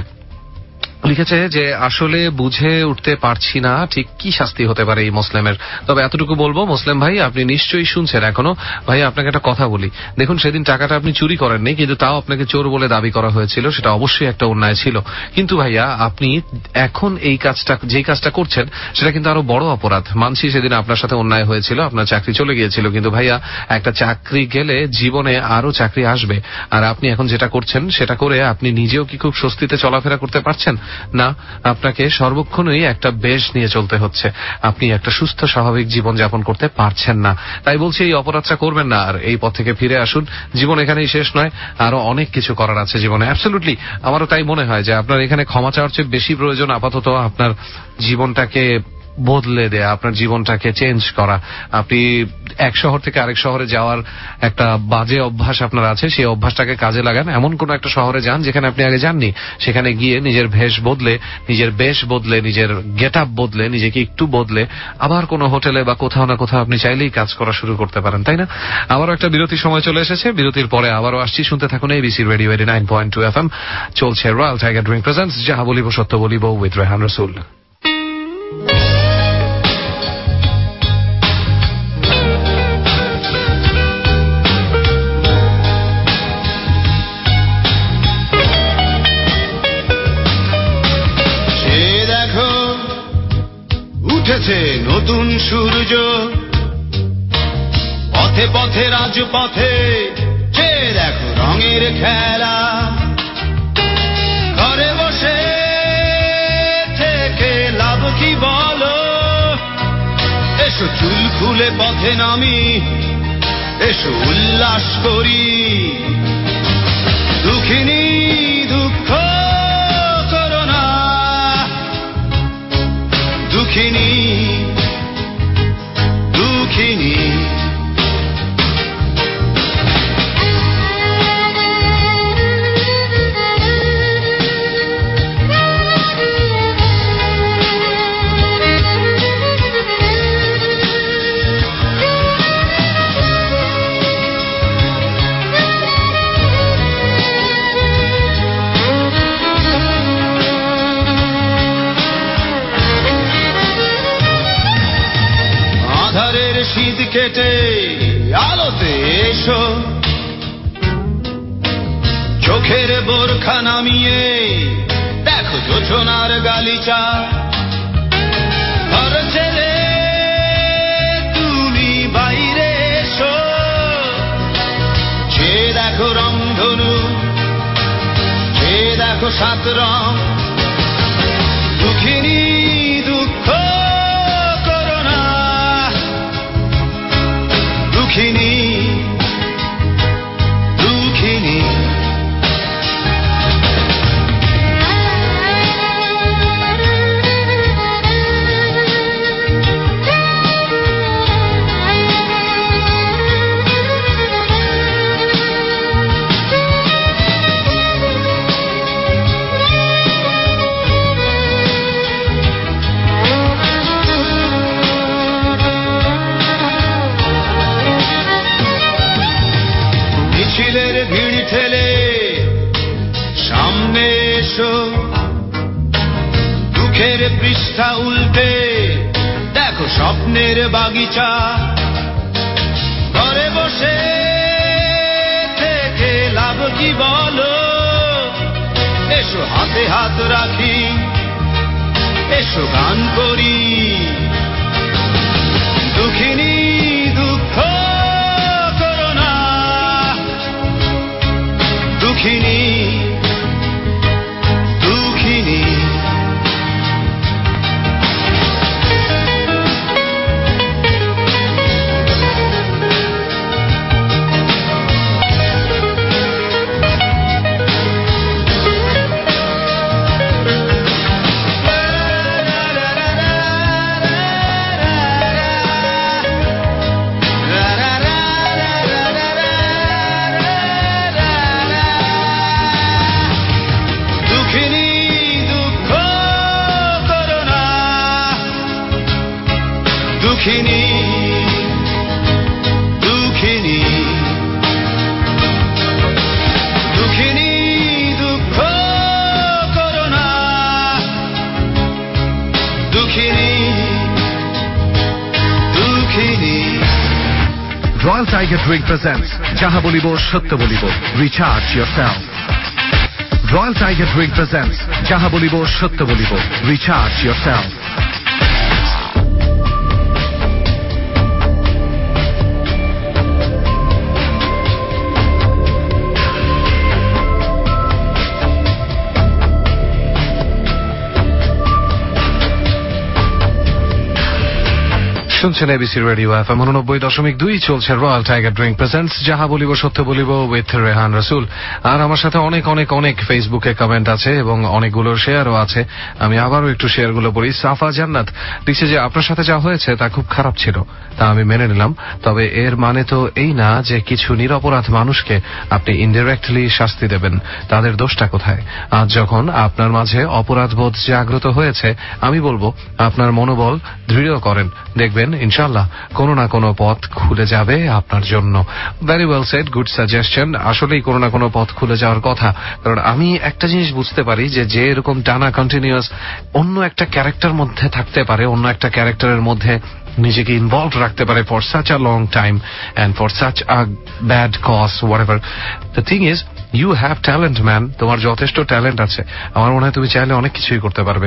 লিখেছে যে আসলে বুঝে উঠতে পারছি না ঠিক কি শাস্তি হতে পারে এই মুসলিমের। তবে এতটুকু বলবো, মুসলিম ভাই আপনি নিশ্চয়ই শুনছেন এখনো। ভাই আপনাকে একটা কথা বলি, দেখুন সেদিন টাকাটা আপনি চুরি করেননি, কিন্তু তাও আপনাকে চোর বলে দাবি করা হয়েছিল, সেটা অবশ্যই একটা অন্যায় ছিল। কিন্তু ভাইয়া আপনি এখন এই কাজটা, যে কাজটা করছেন সেটা কিন্তু আরো বড় অপরাধ। মানছি সেদিন আপনার সাথে অন্যায় হয়েছিল, আপনার চাকরি চলে গিয়েছিল, কিন্তু ভাইয়া একটা চাকরি গেলে জীবনে আরো চাকরি আসবে। আর আপনি এখন যেটা করছেন সেটা করে আপনি নিজেও কি খুব স্বস্তিতে চলাফেরা করতে পারছেন? না, আপনাকে সর্বক্ষণই একটা বেশ নিয়ে চলতে হচ্ছে। আপনি একটা সুস্থ স্বাভাবিক জীবন যাপন করতে পারছেন না। তাই বলছি এই অপরাধটা করবেন না, আর এই পথ থেকে ফিরে আসুন। জীবন এখানেই শেষ নয়, আরো অনেক কিছু করার আছে জীবনে। অ্যাবসলিউটলি, আমারও তাই মনে হয় যে আপনার এখানে ক্ষমা চাওয়ার চেয়ে বেশি প্রয়োজন আপাতত আপনার জীবনটাকে বদলে দেয়া, আপনার জীবনটাকে চেঞ্জ করা। আপনি এক শহর থেকে আরেক শহরে যাওয়ার একটা বাজে অভ্যাস আপনার আছে, সেই অভ্যাসটাকে কাজে লাগান। এমন কোন একটা শহরে যান যেখানে আপনি আগে যাননি, সেখানে গিয়ে নিজের ভেষ বদলে, নিজের বেশ বদলে, নিজের গেট আপ বদলে, নিজেকে একটু বদলে আবার কোনো হোটেলে বা কোথাও না কোথাও আপনি চাইলেই কাজ করা শুরু করতে পারেন, তাই না? আবারও একটা বিরতির সময় চলে এসেছে, বিরতির পরে আবারও আসছি। শুনতে থাকুন ABC radio eighty nine point two F M. চলছে রয়্যাল টাইগার ড্রিঙ্ক প্রেজেন্টস যাহা বলিব সত্য বলিব উইথ রেহান রসুল। উঠেছে নতুন সূর্য, পথে পথে রাজপথে যে দেখো রঙের খেলা। ঘরে বসে থেকে লাভ কি বলো, এসো চুল খুলে পথে নামি, এসো উল্লাস করি। দুঃখিনী দুঃখ করো না, দুঃখিনী দুঃখিনী। কেটে আলোতে এসো, চোখের বোরখা নামিয়ে দেখো যোজনার গালিচা। ঘর ছেড়ে তুমি বাইরে এসো, যে দেখো রংধনু, যে দেখো সাত রং। দুঃখিনী দুঃখ করো না, দুঃখিনী দুঃখিনী। মিছিলের ভিড় ঠেলে সামনে এসো, দুঃখের পৃষ্ঠা উল্টে দেখো স্বপ্নের বাগিচা। ঘরে বসে থেকে লাভ কি বলো, এসো হাতে হাত রাখি, এসো গান করি। দুঃখিনী দুঃখ করো না, দুঃখিনী দুঃখিনী। দুঃখিনী দুঃখিনী দুঃখিনী, দুঃখ করো না, দুঃখিনী দুঃখিনী। রয়্যাল টাইগার ড্রিঙ্ক প্রেজেন্টস যাহা বলিব সত্য বলিব, recharge yourself. Royal Tiger drink presents যাহা বলিব সত্য বলিব, রিচার্জ ইয়োরসেলফ। শুনছেন এবিসি রেডিও এফএম উননব্বই দশমিক দুই। চলছে রয়্যাল টাইগার ড্রিঙ্ক প্রেজেন্টস যাহা বলিব সত্য বলিব উইথ রেহান রসুল। আর আমার সাথে অনেক অনেক অনেক ফেসবুকে কমেন্ট আছে এবং অনেকগুলো শেয়ারও আছে। আমি আবারও একটু শেয়ারগুলো পড়ি। সাফা জান্নাত লিখছে যে আপনার সাথে যা হয়েছে তা খুব খারাপ ছিল, তা আমি মেনে নিলাম, তবে এর মানে তো এই না যে কিছু নিরপরাধ মানুষকে আপনি ইনডিরেক্টলি শাস্তি দেবেন। তাদের দোষটা কোথায়? আজ যখন আপনার মাঝে অপরাধবোধ জাগ্রত হয়েছে, আমি বলবো আপনার মনোবল দৃঢ় করেন, দেখবেন ইনশাআল্লাহ কোনো না কোনো পথ খুলে যাবে আপনার জন্য। Very well said, good suggestion. আসলেই কোনো না কোনো পথ খুলে যাওয়ার কথা, কারণ আমি একটা জিনিস বুঝতে পারি যে যে এরকম টানা কন্টিনিউয়াস অন্য একটা ক্যারেক্টার মধ্যে থাকতে পারে, অন্য একটা ক্যারেক্টারের মধ্যে নিজেকে ইনভলভ রাখতে পারে for such a long time and for such a bad cause whatever. The thing is you have talent man, তোমার যথেষ্ট ট্যালেন্ট আছে। আমার মনে হয় তুমি চাইলে অনেক কিছুই করতে পারবে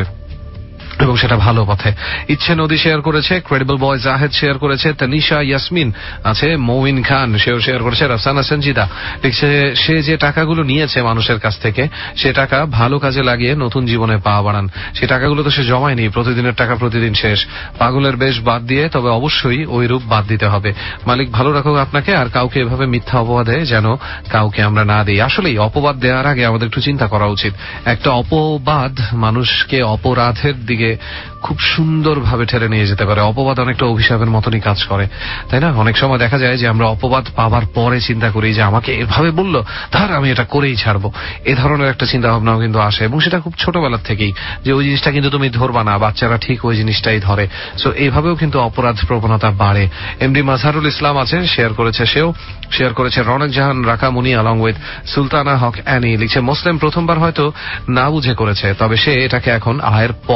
এবং সেটা ভালো পথে। ইচ্ছে নদী শেয়ার করেছে, ক্রেডিবল বয় জাহেদ শেয়ার করেছে, তানিশা ইয়াসমিন আছে, মৌমিন খান সেও শেয়ার করেছে, রাফসানা সঞ্জিদা লিখছে সে যে টাকাগুলো নিয়েছে মানুষের কাছ থেকে সে টাকা ভালো কাজে লাগিয়ে নতুন জীবনে পা বাড়ান। সে টাকাগুলো তো সে জমায়নি, প্রতিদিনের টাকা প্রতিদিন শেষ। পাগলের বেশ বাদ দিয়ে তবে অবশ্যই ওই রূপ বাদ দিতে হবে। মালিক ভালো রাখুক আপনাকে, আর কাউকে এভাবে মিথ্যা অপবাদে যেন কাউকে আমরা না দিই। আসলেই অপবাদ দেওয়ার আগে আমাদের একটু চিন্তা করা উচিত। একটা অপবাদ মানুষকে অপরাধের দিকে খুব সুন্দরভাবে ঠেলে নিয়ে যেতে পারে। অপবাদ অনেকটা অভিশাপের মতনই কাজ করে, তাই না? অনেক সময় দেখা যায় যে আমরা অপবাদ পাওয়ার পরে চিন্তা করি যে আমাকে এভাবে বললো, তার আমি এটা করেই ছাড়বো। এ ধরনের একটা চিন্তা ভাবনাও কিন্তু আসে, এবং সেটা খুব ছোটবেলার থেকেই, যে ওই জিনিসটা কিন্তু তুমি ধরবা না, বাচ্চারা ঠিক ওই জিনিসটাই ধরে। সো এইভাবেও কিন্তু অপরাধ প্রবণতা বাড়ে। এমডি মাজহারুল ইসলাম আছেন, শেয়ার করেছে সেও, শেয়ার করেছে Ronok Jahan Rakamuni along with Sultana Haque Annie. লিখছে মুসলিম প্রথমবার হয়তো না বুঝে করেছে, তবে সে এটাকে এখন আয়ের পথ করে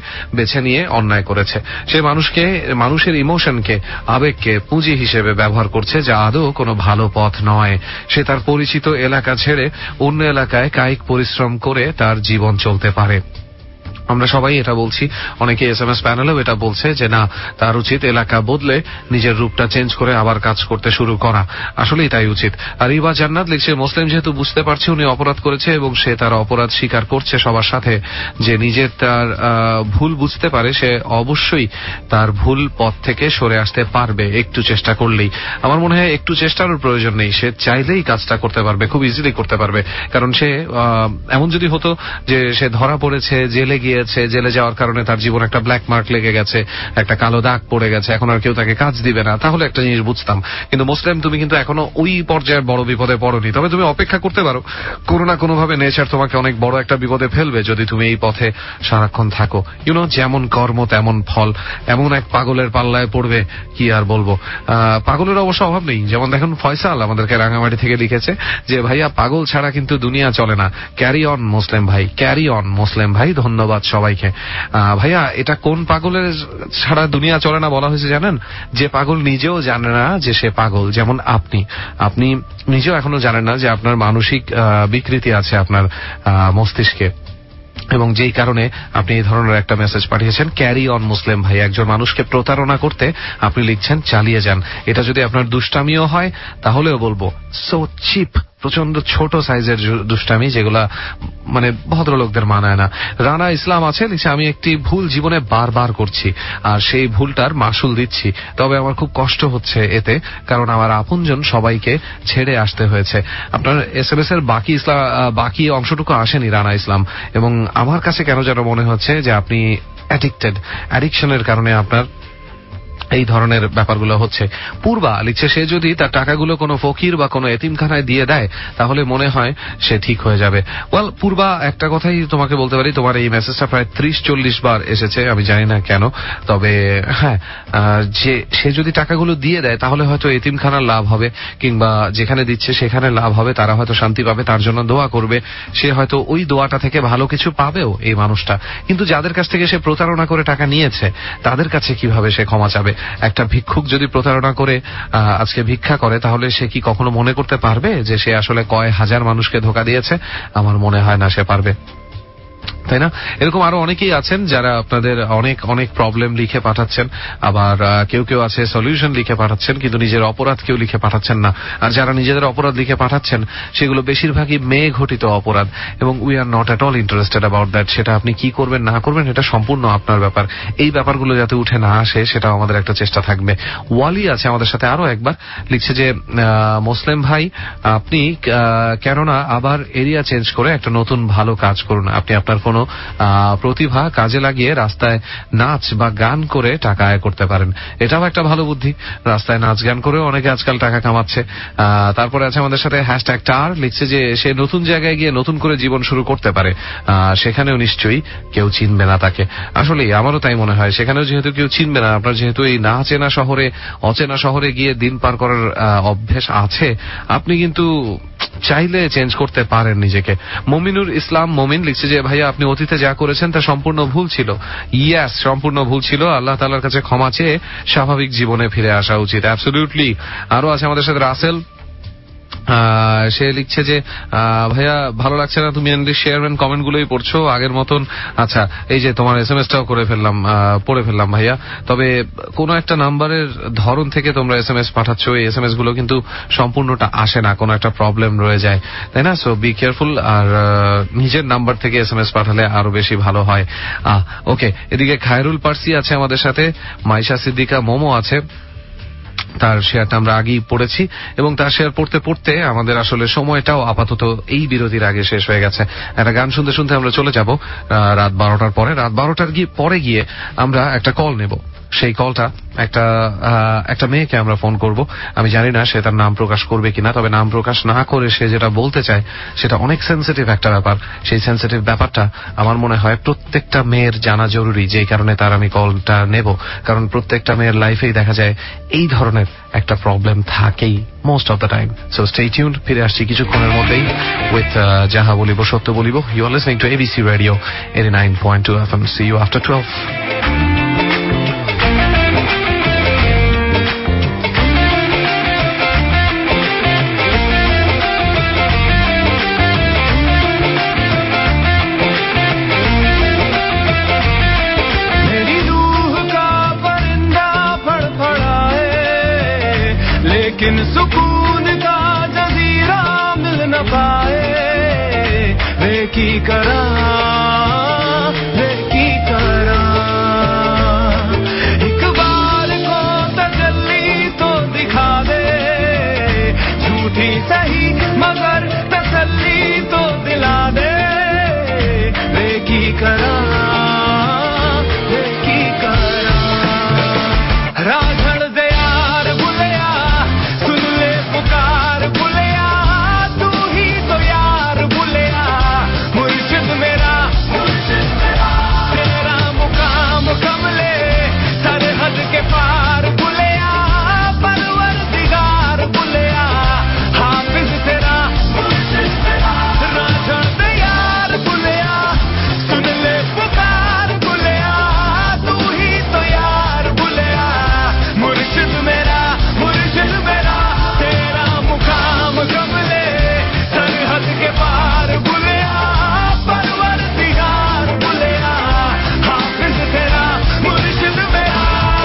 বেছে নিয়ে অন্যায় করেছে। সে মানুষকে, মানুষের ইমোশনকে, আবেগকে পুঁজি হিসেবে ব্যবহার করছে, যা আদৌ কোনো ভালো পথ নয়। সে তার পরিচিত এলাকা ছেড়ে অন্য এলাকায় কায়িক পরিশ্রম করে তার জীবন চলতে পারে। আমরা সবাই এটা বলছি, অনেকে এস এম এস প্যানেলেও এটা বলছে যে না, তার উচিত এলাকা বদলে নিজের রূপটা চেঞ্জ করে আবার কাজ করতে শুরু করা। আসলেই তাই উচিত। আর ইবা জান্নাত লিখছে, মুসলিম যেহেতু বুঝতে পারছে উনি অপরাধ করেছে এবং সে তার অপরাধ স্বীকার করছে সবার সাথে, যে নিজের তার ভুল বুঝতে পারে, সে অবশ্যই তার ভুল পথ থেকে সরে আসতে পারবে একটু চেষ্টা করলেই। আমার মনে হয় একটু চেষ্টারও প্রয়োজন নেই, সে চাইলেই কাজটা করতে পারবে, খুব ইজিলি করতে পারবে। কারণ সে এমন যদি হতো যে সে ধরা পড়েছে, জেলে গিয়ে জেলে যাওয়ার কারণে তার জীবন একটা ব্ল্যাক মার্ক লেগে গেছে, একটা কালো দাগ পড়ে গেছে, এখন আর কেউ তাকে কাজ দিবে না, তাহলে একটা জিনিস বুঝতাম। কিন্তু মুসলিম, তুমি কিন্তু এখনো ওই পর্যায়ের বড় বিপদে পড়োনি। তবে তুমি অপেক্ষা করতে পারো, কোনো না কোনো ভাবে নেচার তোমাকে অনেক বড় একটা বিপদে ফেলবে যদি তুমি এই পথে সারাক্ষণ থাকো। ইউনো, যেমন কর্ম তেমন ফল, এমন এক পাগলের পাল্লায় পড়বে, কি আর বলবো। পাগলের অবশ্য অভাব নেই। যেমন দেখুন, ফয়সাল আমাদেরকে রাঙামাটি থেকে লিখেছে যে ভাইয়া, পাগল ছাড়া কিন্তু দুনিয়া চলে না। ক্যারি অন মুসলিম ভাই, ক্যারি অন মুসলিম ভাই, ধন্যবাদ সবাইকে। ভাইয়া, এটা কোন পাগলের ছাড়া দুনিয়া চলে না বলা হয়েছে জানেন? যে পাগল নিজেও জানে না যে সে পাগল। যেমন আপনি আপনি নিজেও এখনো জানেন না যে আপনার মানসিক বিকৃতি আছে আপনার মস্তিষ্কে, এবং যেই কারণে আপনি এই ধরনের একটা মেসেজ পাঠিয়েছেন। ক্যারি অন মুসলিম ভাই। একজন মানুষকে প্রতারণা করতে আপনি লিখছেন চালিয়ে যান। এটা যদি আপনার দুষ্টামিও হয় তাহলেও বলবো সো চিপ, প্রচন্ড ছোট সাইজের দুষ্টামি, যেগুলা মানে ভদ্রলোকদের মানায় না। রানা ইসলাম আছে, লিখছে, আমি একটি ভুল জীবনে বারবার করছি আর সেই ভুলটার মাসুল দিচ্ছি। তবে আমার খুব কষ্ট হচ্ছে এতে, কারণ আমার আপনজন সবাইকে ছেড়ে আসতে হয়েছে। আপনার এস এম এস এর বাকি ইসলাম বাকি অংশটুকু আসেনি রানা ইসলাম, এবং আমার কাছে কেন যেন মনে হচ্ছে যে আপনি অ্যাডিক্টেড, অ্যাডিকশনের কারণে আপনার এই ধরনের ব্যাপারগুলো হচ্ছে। পূর্বা লিখছে, সে যদি তার টাকাগুলো কোনো ফকির বা কোনো এতিমখানায় দিয়ে দেয় তাহলে মনে হয় সে ঠিক হয়ে যাবে। ওয়েল পূর্বা, একটা কথাই তোমাকে বলতে পারি, তোমার এই মেসেজটা প্রায় ত্রিশ চল্লিশ বার এসেছে, আমি জানি না কেন। তবে হ্যাঁ, যে সে যদি টাকাগুলো দিয়ে দেয় তাহলে হয়তো এতিমখানার লাভ হবে, কিংবা যেখানে দিচ্ছে সেখানে লাভ হবে, তারা হয়তো শান্তি পাবে, তার জন্য দোয়া করবে, সে হয়তো ওই দোয়াটা থেকে ভালো কিছু পাবেও এই মানুষটা। কিন্তু যাদের কাছ থেকে সে প্রতারণা করে টাকা নিয়েছে তাদের কাছে কিভাবে সে ক্ষমা চাবে? একটা ভিক্ষুক যদি প্রতারণা করে আজকে ভিক্ষা করে, তাহলে সে কি কখনো মনে করতে পারবে যে সে আসলে কয় হাজার মানুষকে ধোঁকা দিয়েছে? আমার মনে হয় না সে পারবে, তাই না? এরকম আরো অনেকেই আছেন যারা আপনাদের অনেক অনেক প্রবলেম লিখে পাঠাচ্ছেন, আবার কেউ কেউ আছে সলিউশন লিখে পাঠাচ্ছেন, কিন্তু নিজের অপরাধ কেউ লিখে পাঠাচ্ছেন না। আর যারা নিজেদের অপরাধ লিখে পাঠাচ্ছেন সেগুলো বেশিরভাগই মেয়ে ঘটিত অপরাধ, এবং we are not at all interested about that. সেটা আপনি কি করবেন না করবেন এটা সম্পূর্ণ আপনার ব্যাপার। এই ব্যাপারগুলো যাতে উঠে না আসে সেটাও আমাদের একটা চেষ্টা থাকবে। ওয়ালি আছে আমাদের সাথে আরো একবার, লিখছে যে মুসলিম ভাই, আপনি কেননা আবার এরিয়া চেঞ্জ করে একটা নতুন ভালো কাজ করুন। আপনি আপনার কোন প্রতিভা কাজে লাগিয়ে রাস্তায় নাচ বা গান করে টাকা আয় করতে পারেন। এটাও একটা ভালো বুদ্ধি। রাস্তায় নাচ গান করেও অনেকে আজকাল টাকা কামাচ্ছে। তারপরে আছে আমাদের সাথে হ্যাশট্যাগ টার, লিখছে যে সে নতুন জায়গায় গিয়ে নতুন করে জীবন শুরু করতে পারে, সেখানেও নিশ্চয়ই কেউ চিনবে না তাকে। আসলে আমারও তাই মনে হয়, সেখানেও যেহেতু কেউ চিনবে না, আপনার যেহেতু এই না চেনা শহরে, অচেনা শহরে গিয়ে দিন পার করার অভ্যেস আছে, আপনি কিন্তু চাইলে চেঞ্জ করতে পারেন নিজেকে। মমিনুর ইসলাম মমিন লিখছে যে ভাইয়া, আপনি অতীতে যা করেছেন তা সম্পূর্ণ ভুল ছিল। ইয়াস, সম্পূর্ণ ভুল ছিল। আল্লাহ তাআলার কাছে ক্ষমা চেয়ে স্বাভাবিক জীবনে ফিরে আসা উচিত। অ্যাবসলিউটলি। আরো আছে আমাদের সাথে রাসেল, সে লিখছে যে ভাইয়া ভালো লাগছে না, তুমি এনলি শেয়ারম্যান কমেন্ট গুলোই পড়ছো আগের মতন। আচ্ছা, এই যে তোমার এস এম এস টাও করে ফেললাম, পড়ে ফেললাম ভাইয়া। তবে কোন একটা নাম্বারের ধরন থেকে তোমরা এস এম এস পাঠাচ্ছ, এই এস এম এস গুলো কিন্তু সম্পূর্ণটা আসে না, কোন একটা প্রবলেম রয়ে যায়, তাই না? So be careful. আর নিজের নাম্বার থেকে এস এম এস পাঠালে আরো বেশি ভালো হয়। ওকে, এদিকে খায়রুল পার্সি আছে আমাদের সাথে, মাইশা সিদ্দিকা মোমো আছে, তার শেয়ারটা আমরা আগেই পড়েছি, এবং তার শেয়ার পড়তে পড়তে আমাদের আসলে সময়টাও আপাতত এই বিরতির আগে শেষ হয়ে গেছে। একটা গান শুনতে শুনতে আমরা চলে যাব রাত বারোটার পরে। রাত বারোটার গিয়ে পরে গিয়ে আমরা একটা কল নেব। সেই কলটা একটা একটা মেয়েকে আমরা ফোন করব। আমি জানি না সে তার নাম প্রকাশ করবে কিনা, তবে নাম প্রকাশ না করে সে যেটা বলতে চায় সেটা অনেক সেন্সিটিভ একটা ব্যাপার। সেই সেন্সিটিভ ব্যাপারটা আমার মনে হয় প্রত্যেকটা মেয়ের জানা জরুরি, যেই কারণে তার আমি কলটা নেব। কারণ প্রত্যেকটা মেয়ের লাইফেই দেখা যায় এই ধরনের একটা প্রবলেম থাকেই most of the time. So stay tuned, ফিরে আসছি কিছুক্ষণের মধ্যেই উইথ যাহা বলিব সত্য বলিব। You are listening to ABC radio eighty nine point two FM. See you after twelve. लेकिन सुकून का जजीरा मिल न पाए, वे की करा वे की करा। एक बार को तजल्ली तो दिखा दे, झूठी सही मगर तसल्ली तो दिला दे, वे की करा वे की करा। राझड़ दे यार बुलिया, सुन ले पुकार बुलिया, तू ही तो यार बुलिया, मुर्शिद मेरा मुर्शिद मेरा, तेरा मुकाम कमले सरहद के पार बुलिया, परवरदिगार बुलिया, हाफिज तेरा मुर्शिद मेरा। राझड़ दे यार बुलिया, सुन ले पुकार बुलिया, तू ही तो यार बुलिया, मुर्शिद मेरा मुर्शिद मेरा, तेरा मुकाम कमले सरहद के पार बुलिया, परवरदिगार बुलिया, हाफिज तेरा मुर्शिद मेरा।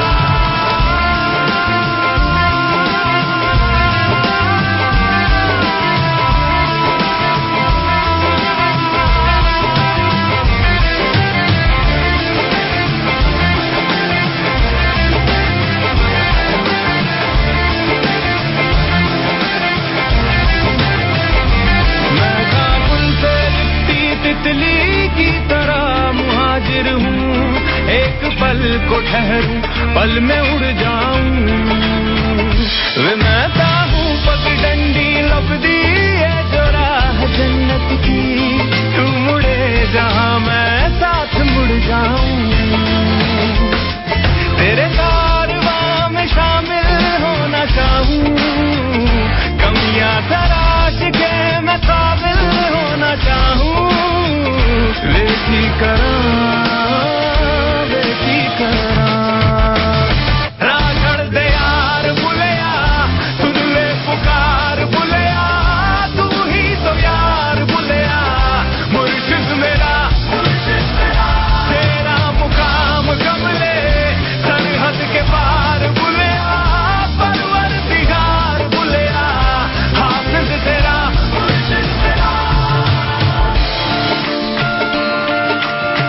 मैं काबुल से लिपटी तितली की तरह मुहाजिर हूँ, एक पल को ठहरूं पल में उड़ जाऊं। वे मैं हूँ पगडंडी लपदी है जो राह जन्नत की, तू मुड़े जहाँ मैं साथ मुड़ जाऊं। तेरे कारवां में शामिल होना चाहूं, कमियां तराश के मैं काबिल होना चाहूं। वे की करा वे की करा। राझड़ दे यार बुलिया, सुन ले पुकार बुलिया, तू ही तो यार बुलिया, मुर्शिद मेरा मुर्शिद मेरा, तेरा मुकाम कमले सरहद के पार बुलिया, परवरदिगार बुलिया, हाफिज तेरा मुर्शिद मेरा।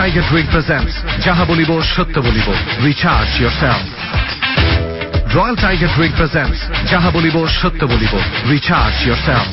Tiger Drink presents Jaha Bolibo Sotto Bolibo. Recharge yourself. Royal Tiger Drink presents Jaha Bolibo Sotto Bolibo. Recharge yourself.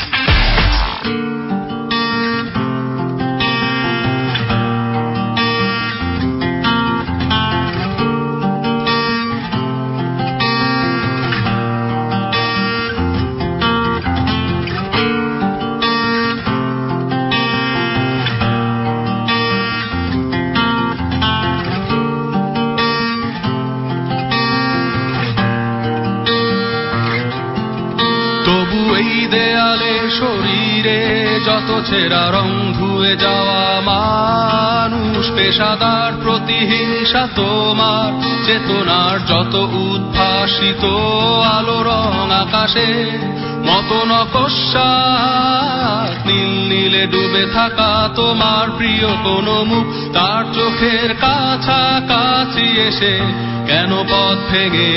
যত ছেঁড়া রং ধুয়ে যাওয়া মানুষ, পেশাদার প্রতিহিংসা তোমার চেতনার যত উদ্ভাসিত আলো রং আকাশে মতো নকশাত নীল নীলে ডুবে থাকা তোমার প্রিয় কোনো মুখ, তার চোখের কাছাকাছি এসে কেন পথ ভেঙে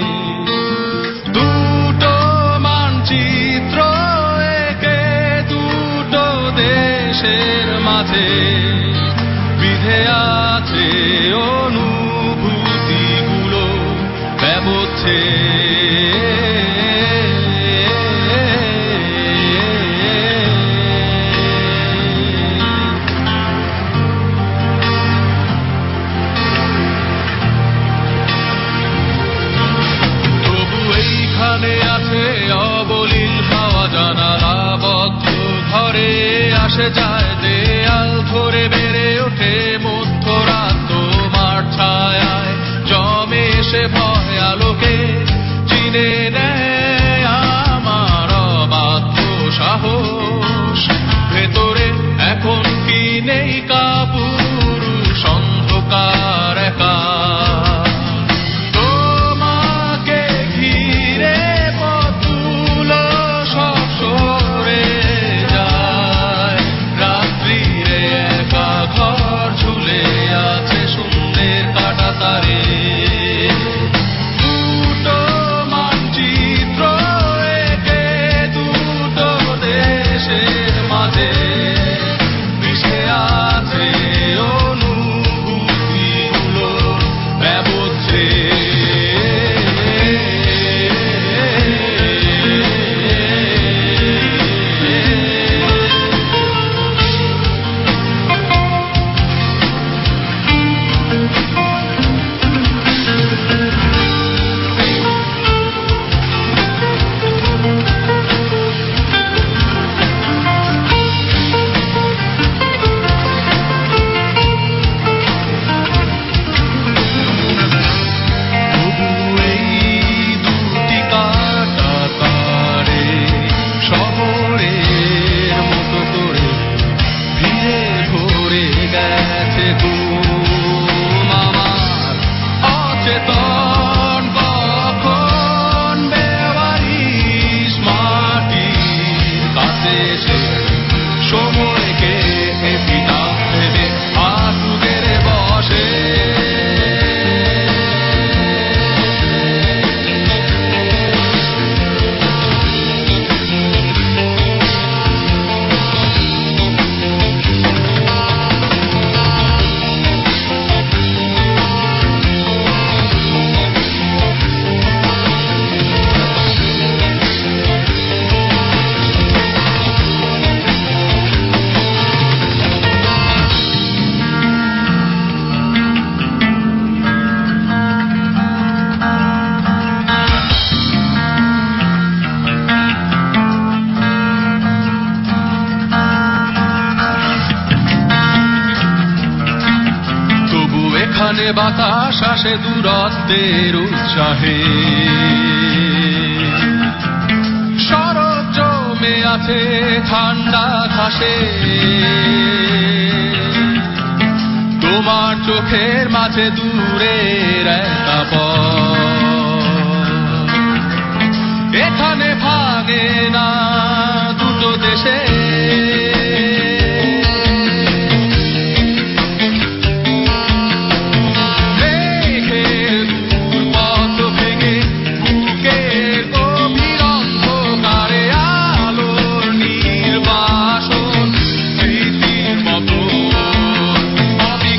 দুটো মানচিত্র দেশের মাঝে বিধে আছে অনুভূতিগুলো ব্যবচ্ছে। তবু এইখানে আছে অবলীল হাওয়া, জানালা বদ্ধ ঘরে আসে যায় দেয়াল ধরে বেড়ে ওঠে মধ্যরাত তোমার ছায়ায় জমে এসে ভয় আলোকে চিনে নেয় আমার অবাধ্য সাহস। ভেতরে এখন কি নেই কাপুরুষ অন্ধকার একা, তোমাকে ঘিরে পথগুলো সব সরে যায়। রাত্রিরে একা ঘর ঝুলে আছে শূন্যের কাটা তারে, দুটো মানচিত্র একে দুটো দেশের মাঝে মিশে আছে অনুভূতিগুলো ব্যবচ্ছে। বাতাস আসে দূরত্বের উৎসাহে, শরৎ জমে আছে ঠান্ডা ঘাসে, তোমার চোখের মাঝে দূরের একটা পথ, এখানে ভাঙে না দুটো দেশে I'll be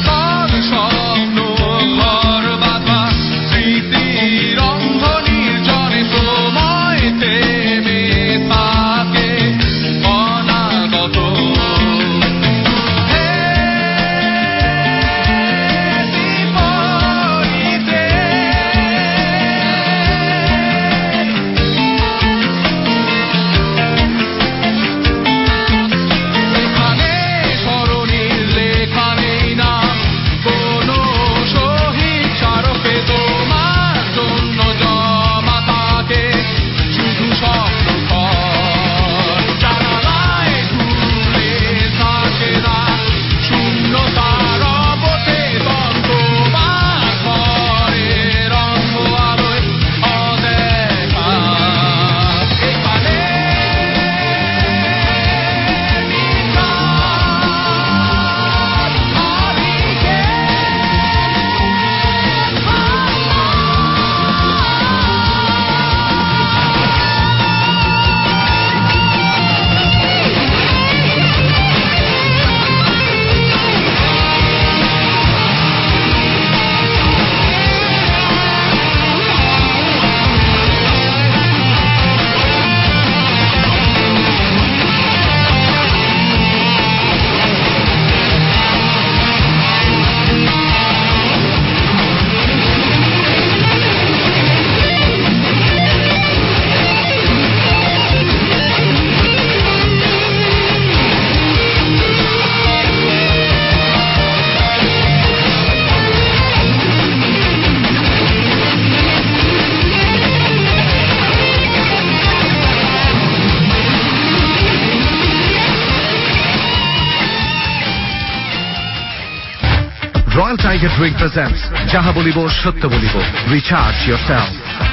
Tiger Drink presents Jaha Bolibo Sotto Bolibo. Recharge yourself.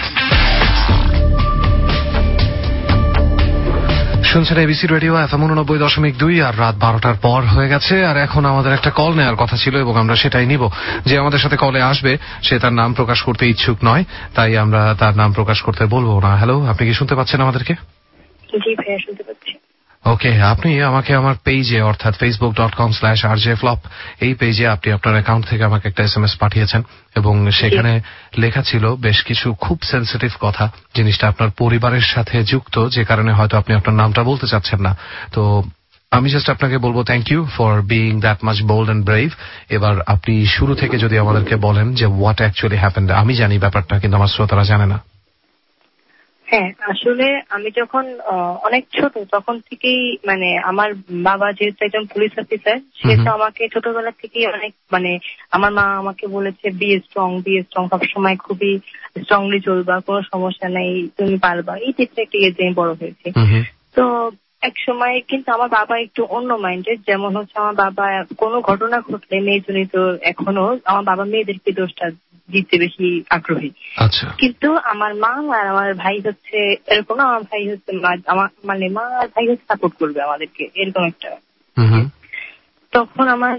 শুনছেন এবিসি রেডিও এফএম উননব্বই দশমিক দুই আর রাত বারোটার পর হয়ে গেছে। আর এখন আমাদের একটা কল নেওয়ার কথা ছিল এবং আমরা সেটাই নিব। যে আমাদের সাথে কলে আসবে সে তার নাম প্রকাশ করতে ইচ্ছুক নয়, তাই আমরা তার নাম প্রকাশ করতে বলবো না। হ্যালো, আপনি কি শুনতে পাচ্ছেন আমাদেরকে? জি ভাইয়া, শুনতে পাচ্ছি। ওকে, আপনি আমাকে আমার পেজে অর্থাৎ Facebook dot com slash R J flop এই পেজে আপনি আপনার অ্যাকাউন্ট থেকে আমাকে একটা এস এম এস পাঠিয়েছেন এবং সেখানে লেখা ছিল বেশ কিছু খুব সেন্সিটিভ কথা। জিনিসটা আপনার পরিবারের সাথে যুক্ত, যে কারণে হয়তো আপনি আপনার নামটা বলতে চাচ্ছেন না। তো আমি জাস্ট আপনাকে বলবো thank you for being that much bold and brave. এবার আপনি শুরু থেকে যদি আমাদেরকে বলেন যে হোয়াট অ্যাকচুয়ালি হ্যাপেন্ড। আমি জানি ব্যাপারটা, কিন্তু আমার শ্রোতারা জানে না। হ্যাঁ, আসলে আমি যখন অনেক ছোট তখন থেকেই মানে আমার বাবা যেহেতু একজন পুলিশ অফিসার, সে তো আমাকে ছোটবেলা থেকেই অনেক মানে আমার মা আমাকে বলেছে বি স্ট্রং বি স্ট্রং সবসময় খুবই স্ট্রংলি চলবা, কোনো সমস্যা নেই, তুমি পারবা, এই ক্ষেত্রে একটা ইয়ে আমি বড় হয়েছি। তো এক সময় কিন্তু আমার বাবা একটু অন্য মাইন্ডেড, যেমন হচ্ছে আমার বাবা কোনো ঘটনা ঘটলে মেয়েজনিত এখনো আমার বাবা মেয়েদেরকে দোষটা দিতে বেশি আগ্রহী। আচ্ছা। কিন্তু আমার মা আর আমার ভাই হচ্ছে এরকম না, আমার ভাই হচ্ছে আমার মানে মা আর ভাই হচ্ছে সাপোর্ট করবে আমাদেরকে, এরকম একটা। তখন আমার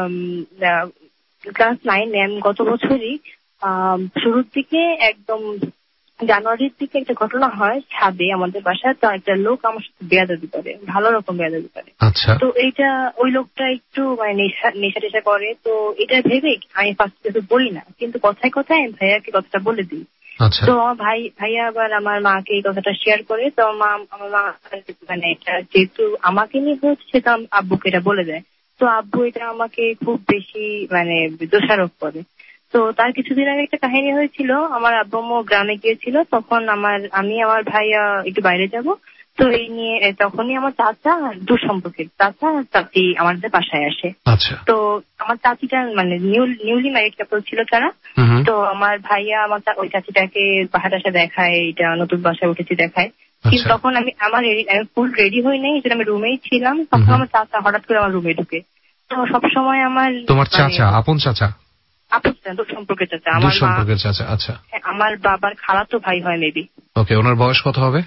ক্লাস নাইনে আমি গত বছরই শুরুর দিকে একদম জানুয়ারির দিকে একটা ঘটনা হয় ছাদে আমাদের বাসায়। তো একটা লোক আমার সাথে বেয়াদবি করে, ভালো রকম বেয়াদবি করে। তো এইটা ওই লোকটা একটু মানে নেশা নেশা টেশা করে। তো এটা ভেবে আমি ফার্স্ট কিছু বলি না, কিন্তু কথায় কথায় আমি ভাইয়াকে কথাটা বলে দিই। তো আমার ভাই ভাইয়া আবার আমার মাকে এই কথাটা শেয়ার করে। তো মা আমার মা মানে এটা যেহেতু আমাকে নিয়ে হচ্ছে সেটা আব্বুকে এটা বলে দেয়। তো আব্বু এটা আমাকে খুব বেশি মানে দোষারোপ করে। তো তার কিছুদিন আগে একটা কাহিনী হয়েছিল, আমার আব্বু আম্মু গ্রামে গিয়েছিল, তখন আমার আমি আমার ভাইয়া একটু বাইরে যাব। তো এই নিয়ে তখনই আমার চাচা দূর সম্পর্কের চাচা চাচি আমাদের বাসায় আসে। তো আমার চাচিটা মানে নিউলি ম্যারিড কাপল ছিল তারা। তো আমার ভাইয়া আমার ওই চাচিটাকে বাসা টাসা দেখায়, এটা নতুন বাসায় উঠেছি দেখায়। কিন্তু তখন আমি আমার ফুল রেডি হই নাই, যেটা আমি রুমেই ছিলাম। তখন আমার চাচা হঠাৎ করে আমার রুমে ঢুকে। তো সবসময় আমার তোমার চাচা আপন চাচা সম্পর্কের চাচা আমার সম্পর্কের চাচা। আচ্ছা, আমার বাবার খালাতো ভাই হয় মেবি। ওকে, ওনার বয়স কত হবে?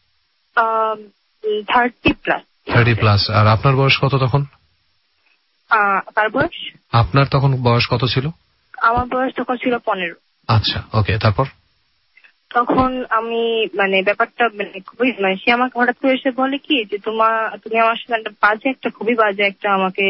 Thirty plus. Thirty plus. আর আপনার বয়স কত তখন? তার বয়স আপনার তখন বয়স কত ছিল? আমার বয়স তখন ছিল পনেরো। আচ্ছা, ওকে, তারপর? তখন আমি মানে ব্যাপারটা মানে খুবই মানে সে আমাকে হঠাৎ করে এসে বলে কি যে তোমার তুমি আমার সাথে একটা বাজে একটা খুবই বাজে একটা আমাকে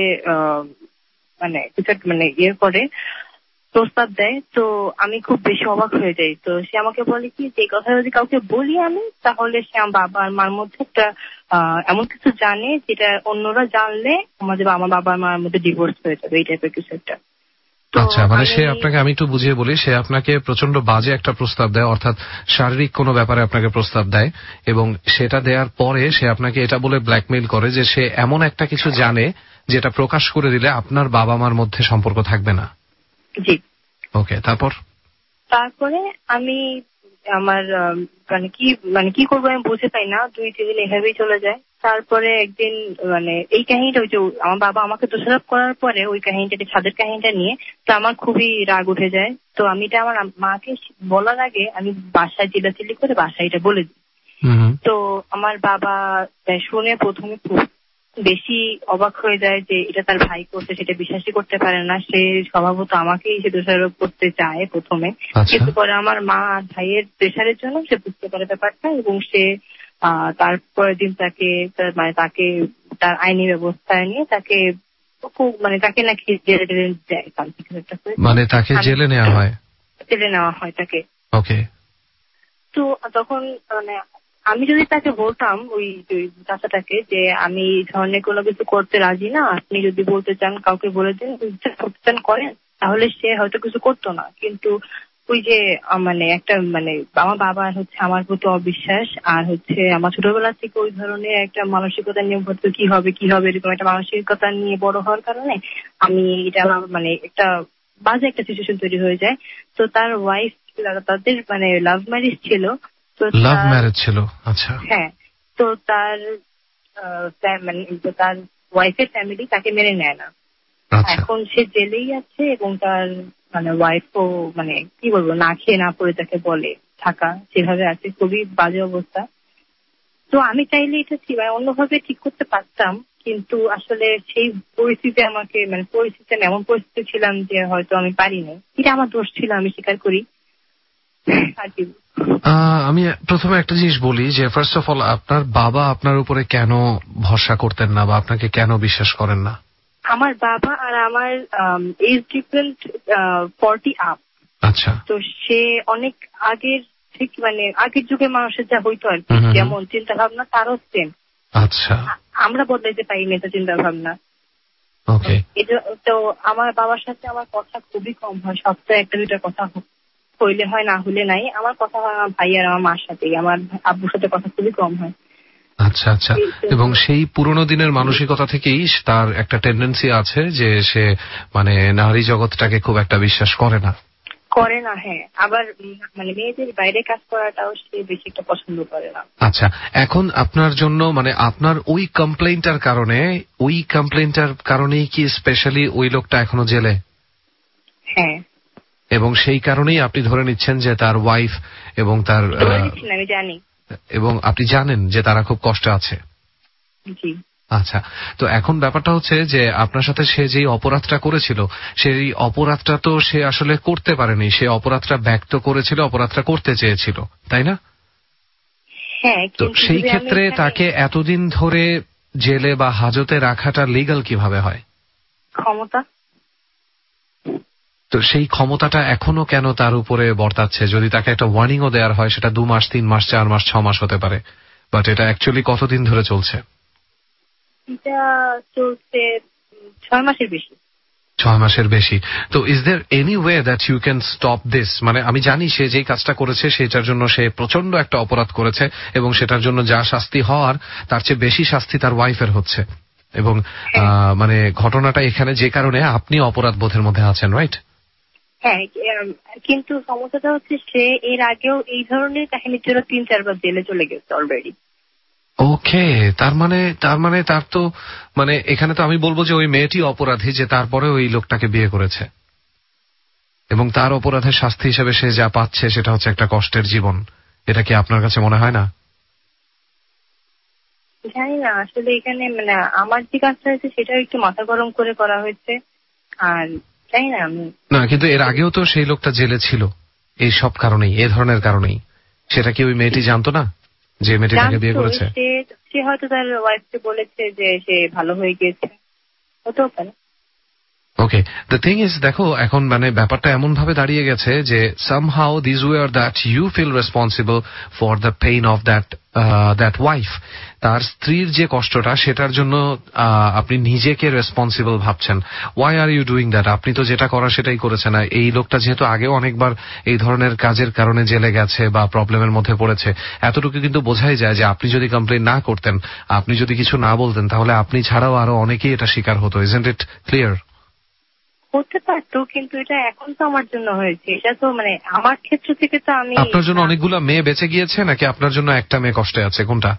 মানে মানে ইয়ে করে প্রস্তাব দেয়। তো আমি খুব বেশি অবাক হয়ে যাই। তো সে আমাকে বলে কি যে কথা যদি কাউকে বলি আমি, তাহলে সে আমার বাবা আর মার মধ্যে একটা এমন কিছু জানে যেটা অন্যরা জানলে আমাদের আমার বাবা আর মার মধ্যে ডিভোর্স হয়ে যাবে, এই টাইপের কিছু একটা। আচ্ছা, মানে সে আপনাকে, আমি একটু বুঝিয়ে বলি, সে আপনাকে প্রচন্ড বাজে একটা প্রস্তাব দেয়, অর্থাৎ শারীরিক কোনো ব্যাপারে আপনাকে প্রস্তাব দেয় এবং সেটা দেওয়ার পরে সে আপনাকে এটা বলে ব্ল্যাকমেইল করে যে সে এমন একটা কিছু জানে যেটা প্রকাশ করে দিলে আপনার বাবা মার মধ্যে সম্পর্ক থাকবে না। জি। ওকে, তারপর? তারপরে আমি আমার মানে কি মানে কি করবো আমি বুঝে পাই না, দুই তিন দিন এভাবেই চলে যায়। তারপরে একদিন মানে এই কাহিনীটা ওই যে আমার বাবা আমাকে দোষারোপ করার পরে ওই কাহিনীটা ছাদের কাহিনীটা নিয়ে তো আমার খুবই রাগ উঠে যায়। তো আমি এটা আমার মাকে বলার আগে আমি বাসায় চিল্লাচিল্লি করে বাসায় এটা বলে দিই। তো আমার বাবা শুনে প্রথমে খুব বেশি অবাক হয়ে যায় যে এটা তার ভাই করছে, সেটা বিশ্বাসই করতে পারে না। সে স্বভাবত আমাকেই সে দোষারোপ করতে চায় প্রথমে, কিন্তু পরে আমার মা আর ভাইয়ের প্রেশারের জন্য সে বুঝতে পারে ব্যাপারটা এবং সে তারপরের দিন তাকে মানে তাকে তার আইনি ব্যবস্থায় নিয়ে তাকে মানে তাকে নাকি জেলে টেলে দেয়। মানে তাকে জেলে নেওয়া হয়? জেলে নেওয়া হয় তাকে। ওকে। তো তখন মানে আমি যদি তাকে বলতাম ওই চাচাটাকে যে আমি এই ধরনের কোনো কিছু করতে রাজি না, আপনি যদি বলতে চান কাউকে বলে দিন, করতে চান করেন, তাহলে সে হয়তো কিছু করতো না। কিন্তু ওই যে মানে একটা মানে আমার বাবার হচ্ছে আমার প্রতি অবিশ্বাস আর হচ্ছে আমার ছোটবেলা থেকে ওই ধরনের একটা মানসিকতা নিয়ে ভর্তি কি হবে কি হবে এরকম একটা মানসিকতা নিয়ে বড় হওয়ার কারণে আমি এটা মানে একটা বাজে একটা সিচুয়েশন তৈরি হয়ে যায়। তো তার ওয়াইফ তাদের মানে লাভ ম্যারেজ ছিল। লাভ ম্যারেজ ছিল? আচ্ছা। হ্যাঁ। তো তার মানে তার ওয়াইফের ফ্যামিলি তাকে মেনে নেয় না। এখন সে জেলেই আছে এবং তার মানে ওয়াইফও মানে কি বলবো না খেয়ে না পড়ে তাকে বলে থাকা সেভাবে আছে, খুবই বাজে অবস্থা। তো আমি চাইলে এটা অন্যভাবে ঠিক করতে পারতাম, কিন্তু আসলে সেই পরিস্থিতি আমাকে মানে পরিস্থিতি এমন পরিস্থিতি ছিলাম যে হয়তো আমি পারিনি। এটা আমার দোষ ছিল, আমি স্বীকার করি। আর কি আমি প্রথমে একটা জিনিস বলি যে ফার্স্ট অফ অল আপনার বাবা আপনার উপরে কেন ভরসা করতেন না বা আপনাকে কেন বিশ্বাস করেন না? আমার বাবা আর আমার এজ ডিফারেন্ট ফর্টি আপ। আচ্ছা। তো সে অনেক আগের ঠিক মানে আগের যুগের মানুষের যা হইতো আর কি, যেমন চিন্তা ভাবনা তারও সেম। আচ্ছা। আমরা বদলাইতে পারিনি এটা চিন্তা ভাবনা। ওকে। তো আমার বাবার সাথে আমার কথা খুবই কম হয়, সপ্তাহে একটা দুইটা কথা হইলে হয়, না হলে নাই। আমার কথা হয় আমার ভাই আর আমার মার সাথে, আমার আব্বুর সাথে কথা খুবই কম হয়। আচ্ছা আচ্ছা। এবং সেই পুরোনো দিনের মানসিকতা থেকেই তার একটা টেন্ডেন্সি আছে যে সে মানে নারী জগৎটাকে খুব একটা বিশ্বাস করে না করে না হ্যাঁ, আবার মানে মেয়েদের বাইরে কাজ করাটাও সে বেশি একটা পছন্দ করে না। আচ্ছা, এখন আপনার জন্য মানে আপনার ওই কমপ্লেইনটার কারণে ওই কমপ্লেইনটার কারণেই কি স্পেশালি ওই লোকটা এখনো জেলে? হ্যাঁ। এবং সেই কারণেই আপনি ধরে নিচ্ছেন যে তার ওয়াইফ এবং তার আমি জানি এবং আপনি জানেন যে তারা খুব কষ্টে আছে। জি। আচ্ছা, তো এখন ব্যাপারটা হচ্ছে যে আপনার সাথে সে যেই অপরাধটা করেছিল সেই অপরাধটা তো সে আসলে করতে পারেনি, সে অপরাধটা ব্যক্ত করেছিল, অপরাধটা করতে চেয়েছিল, তাই না? হ্যাঁ। তো সেই ক্ষেত্রে তাকে এতদিন ধরে জেলে বা হাজতে রাখাটা লিগ্যাল কিভাবে হয়? ক্ষমতা। তো সেই ক্ষমতাটা এখনো কেন তার উপরে বর্তাচ্ছে? যদি তাকে একটা ওয়ার্নিংও দেওয়ার হয় সেটা দু মাস, তিন মাস, চার মাস, ছ মাস হতে পারে, বাট এটা অ্যাকচুয়ালি কতদিন ধরে চলছে? এটা চলছে ছয় মাসের বেশি। ছয় মাসের বেশি। তো is there any way that you can stop this? মানে আমি জানি সে যেই কাজটা করেছে সেটার জন্য সে প্রচন্ড একটা অপরাধ করেছে এবং সেটার জন্য যা শাস্তি হওয়ার তার চেয়ে বেশি শাস্তি তার ওয়াইফের হচ্ছে, এবং মানে ঘটনাটা এখানে যে কারণে আপনি অপরাধ বোধের মধ্যে আছেন, রাইট? হ্যাঁ, কিন্তু সমস্যাটা হচ্ছে সে এর আগেও এই ধরনের কাহিনীর জন্য তিন চারবার জেলে চলে গেছে অলরেডি। ওকে, তার মানে তার মানে তার তো মানে এখানে তো আমি বলবো যে ওই মেয়েটি অপরাধী যে তারপরে ওই লোকটাকে বিয়ে করেছে, এবং তার অপরাধের শাস্তি হিসেবে সে যা পাচ্ছে সেটা হচ্ছে একটা কষ্টের জীবন। এটা কি আপনার কাছে মনে হয় না? জানি না আসলে এখানে মানে আমার যে কাজটা হয়েছে সেটা একটু মাথা গরম করে করা হয়েছে, আর জানি না আমি না, কিন্তু এর আগেও তো সেই লোকটা জেলে ছিল এই সব কারণেই, এই ধরনের কারণেই। সেটা কি ওই মেয়েটি জানতো না যে মেয়েটি তাকে বিয়ে করেছে? সে হয়তো তার ওয়াইফকে বলেছে যে সে ভালো হয়ে গিয়েছে, হতেও পারে। ওকে, দ্য থিং ইজ দেখো এখন মানে ব্যাপারটা এমন ভাবে দাঁড়িয়ে গেছে যে somehow this war that you feel responsible for the pain of that that wife. তার স্ত্রীর যে কষ্টটা সেটার জন্য আপনি নিজেকে রেসপন্সিবল ভাবছেন। Why are you doing that? আপনি তো যেটা করার সেটাই করেছেন। এই লোকটা যেহেতু আগেও অনেকবার এই ধরনের কাজের কারণে জেলে গেছে বা প্রবলেমের মধ্যে পড়েছে, এতটুকু কিন্তু বোঝাই যায় যে আপনি যদি কমপ্লেন না করতেন, আপনি যদি কিছু না বলতেন, তাহলে আপনি ছাড়াও আরো অনেকেই এটা শিকার হতো। Isn't it clear? হতে পারতো, কিন্তু এটা এখন তো আমার জন্য হয়েছে। এটা তো মানে আমার ক্ষেত্র থেকে তো আমি। আপনার জন্য অনেকগুলো মেয়ে বেঁচে গিয়েছে নাকি আপনার জন্য একটা মেয়ে কষ্টে আছে, কোনটা?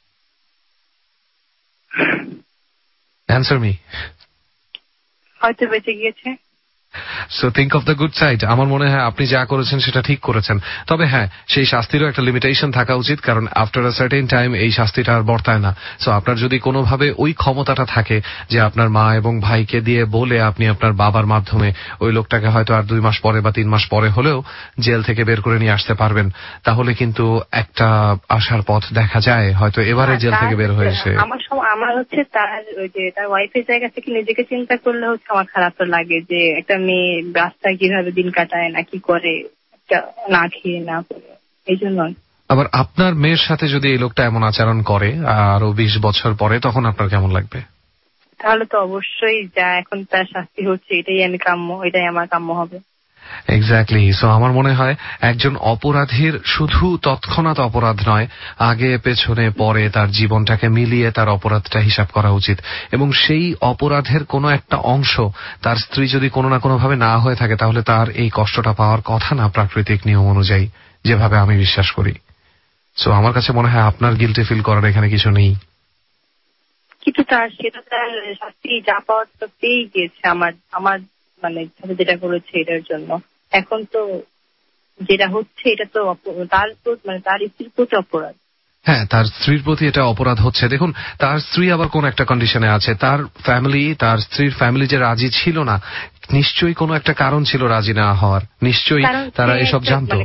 Answer me. হয়তো বেঁচে গিয়েছে। So think of the good side. আমার মনে হয় আপনি যা করেছেন সেটা ঠিক করেছেন, তবে হ্যাঁ সেই শাস্তিরও একটা লিমিটেশন থাকা উচিত, কারণ আফটার আ সার্টেন টাইম এই শাস্তিটা আর বর্তায় না। সো আপনার যদি কোনোভাবে ওই ক্ষমতাটা থাকে যে আপনার মা এবং ভাইকে দিয়ে বলে আপনি আপনার বাবার মাধ্যমে ওই লোকটাকে হয়তো আর দুই মাস পরে বা তিন মাস পরে হলেও জেল থেকে বের করে নিয়ে আসতে পারবেন, তাহলে কিন্তু একটা আশার পথ দেখা যায়। হয়তো এবারে জেল থেকে বের হয়েছে। আমার আমার হচ্ছে তার ওই যে তার ওয়াইফের জায়গা থেকে নিজেকে চিন্তা করলে হচ্ছে আমার খারাপ লাগে যে একটা মেয়ে রাস্তায় কিভাবে দিন কাটায় না কি করে, না খেয়ে না করে। এই জন্য আবার আপনার মেয়ের সাথে যদি এই লোকটা এমন আচরণ করে আরো বিশ বছর পরে, তখন আপনার কেমন লাগবে? তাহলে তো অবশ্যই যা এখন তার শাস্তি হচ্ছে এটাই আমি কাম্য, এটাই আমার কাম্য হবে। এক্স্যাক্টলি। সো আমার মনে হয় একজন অপরাধীর শুধু তৎক্ষণাৎ অপরাধ নয়, আগে পেছনে পরে তার জীবনটাকে মিলিয়ে তার অপরাধটা হিসাব করা উচিত, এবং সেই অপরাধের কোনো একটা অংশ তার স্ত্রী যদি কোনো না কোনো ভাবে না হয়ে থাকে তাহলে তার এই কষ্টটা পাওয়ার কথা না, প্রাকৃতিক নিয়ম অনুযায়ী, যেভাবে আমি বিশ্বাস করি। সো আমার কাছে মনে হয় আপনার গিল্টি ফিল করার এখানে কিছু নেই। কিন্তু তার সেটা তার শাস্তি যা পাওয়ার তো পেয়েই গিয়েছে আমার আমার মানে যেটা করেছে এটার জন্য। এখন তো যেটা হচ্ছে এটা তো তার মানে তার স্ত্রীর প্রতি অপরাধ। হ্যাঁ, তার স্ত্রীর প্রতি এটা অপরাধ হচ্ছে। দেখুন, তার স্ত্রী আবার কোন একটা কন্ডিশনে আছে, তার ফ্যামিলি, তার স্ত্রীর ফ্যামিলি যে রাজি ছিল না, নিশ্চয়ই কোনো একটা কারণ ছিল রাজি না হওয়ার, নিশ্চয়ই তারা এসব জানতো।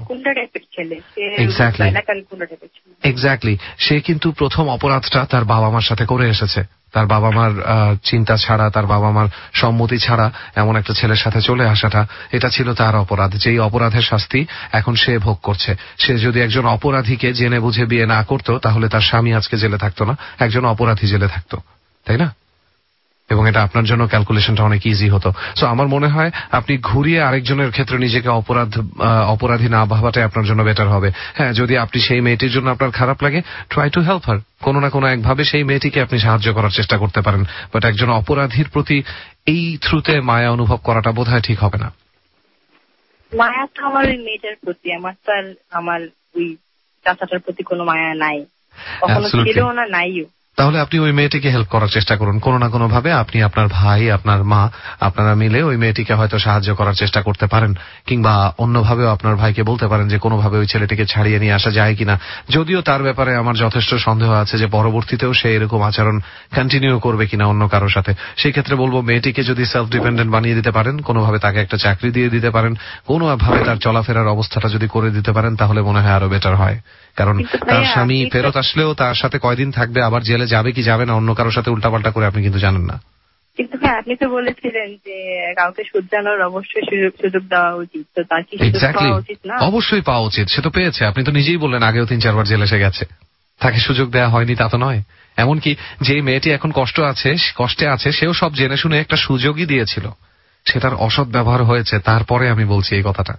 এক্স্যাক্টলি, সে কিন্তু প্রথম অপরাধটা তার বাবা মার সাথে করে এসেছে। তার বাবা মার চিন্তা ছাড়া, তার বাবা মার সম্মতি ছাড়া এমন একটা ছেলের সাথে চলে আসাটা, এটা ছিল তার অপরাধ। যেই অপরাধের শাস্তি এখন সে ভোগ করছে। সে যদি একজন অপরাধীকে জেনে বুঝে বিয়ে না করতো, তাহলে তার স্বামী আজকে জেলে থাকতো না, একজন অপরাধী জেলে থাকতো, তাই না? এবং এটা আপনার জন্য ক্যালকুলেশনটা অনেক ইজি হতো। সো আমার মনে হয় আপনি ঘুরিয়ে আরেকজনের ক্ষেত্রে নিজেকে অপরাধ অপরাধী না ভাবাটাই আপনার জন্য বেটার হবে। হ্যাঁ, যদি আপনি সেই মেয়েটির জন্য আপনার খারাপ লাগে, ট্রাই টু হেল্প হার। কোনো না কোনো একভাবে সেই মেয়েটিকে আপনি সাহায্য করার চেষ্টা করতে পারেন। বাট একজন অপরাধীর প্রতি এই থ্রুতে মায়া অনুভব করাটা বোধহয় ঠিক হবে না। মায়া তো আমার ওই মেয়েটার প্রতি, আমার তো আর আমার ওই চাচাটার প্রতি কোনো মায়া নাই, কখনো ছিল না, নাইও। তাহলে আপনি ওই মেয়েটিকে হেল্প করার চেষ্টা করুন। কোনো না কোনো ভাবে আপনি আপনার ভাই, আপনার মা, আপনারা মিলে ওই মেয়েটিকে হয়তো সাহায্য করার চেষ্টা করতে পারেন, কিংবা অন্যভাবেও আপনার ভাইকে বলতে পারেন যে কোনোভাবে ওই ছেলেটিকে ছাড়িয়ে নিয়ে আসা যায় কিনা। যদিও তার ব্যাপারে আমার যথেষ্ট সন্দেহ আছে যে পরবর্তীতেও সে এরকম আচরণ কন্টিনিউ করবে কিনা অন্য কারোর সাথে। সেই ক্ষেত্রে বলবো, মেয়েটিকে যদি সেলফ ডিপেন্ডেন্ট বানিয়ে দিতে পারেন, কোনোভাবে তাকে একটা চাকরি দিয়ে দিতে পারেন, কোনোভাবে তার চলাফেরার অবস্থাটা যদি করে দিতে পারেন, তাহলে মনে হয় আরো বেটার হয়। কারণ তার স্বামী ফেরত আসলেও তার সাথে কয়দিন থাকবে, আবার জেলে যাবে কি যাবে না, অন্য কারোর সাথে উল্টাপাল্টা করে আপনি কিন্তু জানেন না। কিন্তু হ্যাঁ, আপনি তো বলেছিলেন যে কাউকে শুধরানোর অবশ্যই সুযোগ দেওয়া উচিত, তো তার কি সুযোগ পাওয়া উচিত না? অবশ্যই পাওয়া উচিত, সে তো পেয়েছে। আপনি তো নিজেই বললেন আগেও তিন চারবার জেলে এসে গেছে, তাকে সুযোগ দেওয়া হয়নি তা তো নয়। এমনকি যে মেয়েটি এখন কষ্ট আছে, কষ্টে আছে, সেও সব জেনে শুনে একটা সুযোগই দিয়েছিল, সেটার অসৎ ব্যবহার হয়েছে। তারপরে আমি বলছি এই কথাটা,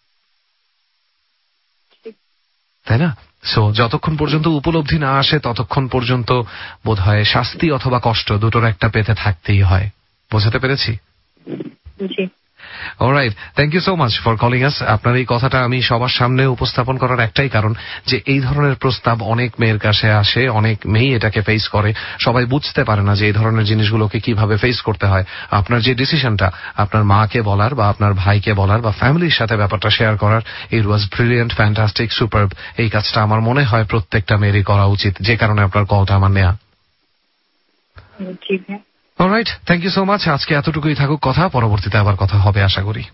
তাই না? সো যতক্ষণ পর্যন্ত উপলব্ধি না আসে, ততক্ষণ পর্যন্ত বোধহয় শাস্তি অথবা কষ্ট দুটোর একটা পেতে থাকতেই হয়। বোঝাতে পেরেছি? Alright, thank you so much for calling us. আপনার এই কথাটা আমি সবার সামনে উপস্থাপন করার একটাই কারণ যে এই ধরনের প্রস্তাব অনেক মেয়ের কাছে আসে, অনেক মেয়ে এটাকে ফেস করে। সবাই বুঝতে পারে না যে এই ধরনের জিনিসগুলোকে কিভাবে ফেস করতে হয়। আপনার যে ডিসিশনটা আপনার মাকে বলার বা আপনার ভাইকে বলার বা ফ্যামিলির সাথে ব্যাপারটা শেয়ার করার, ইট ওয়াজ ব্রিলিয়েন্ট, ফ্যান্টাস্টিক, সুপারব। এই কাজটা আমার মনে হয় প্রত্যেকটা মেয়েরই করা উচিত, যে কারণে আপনার কলটা আমার নেয়া। ঠিক আছে, alright, thank you so much. আজকে এতটুকুই থাকুক কথা, পরবর্তীতে আবার কথা হবে আশা করি।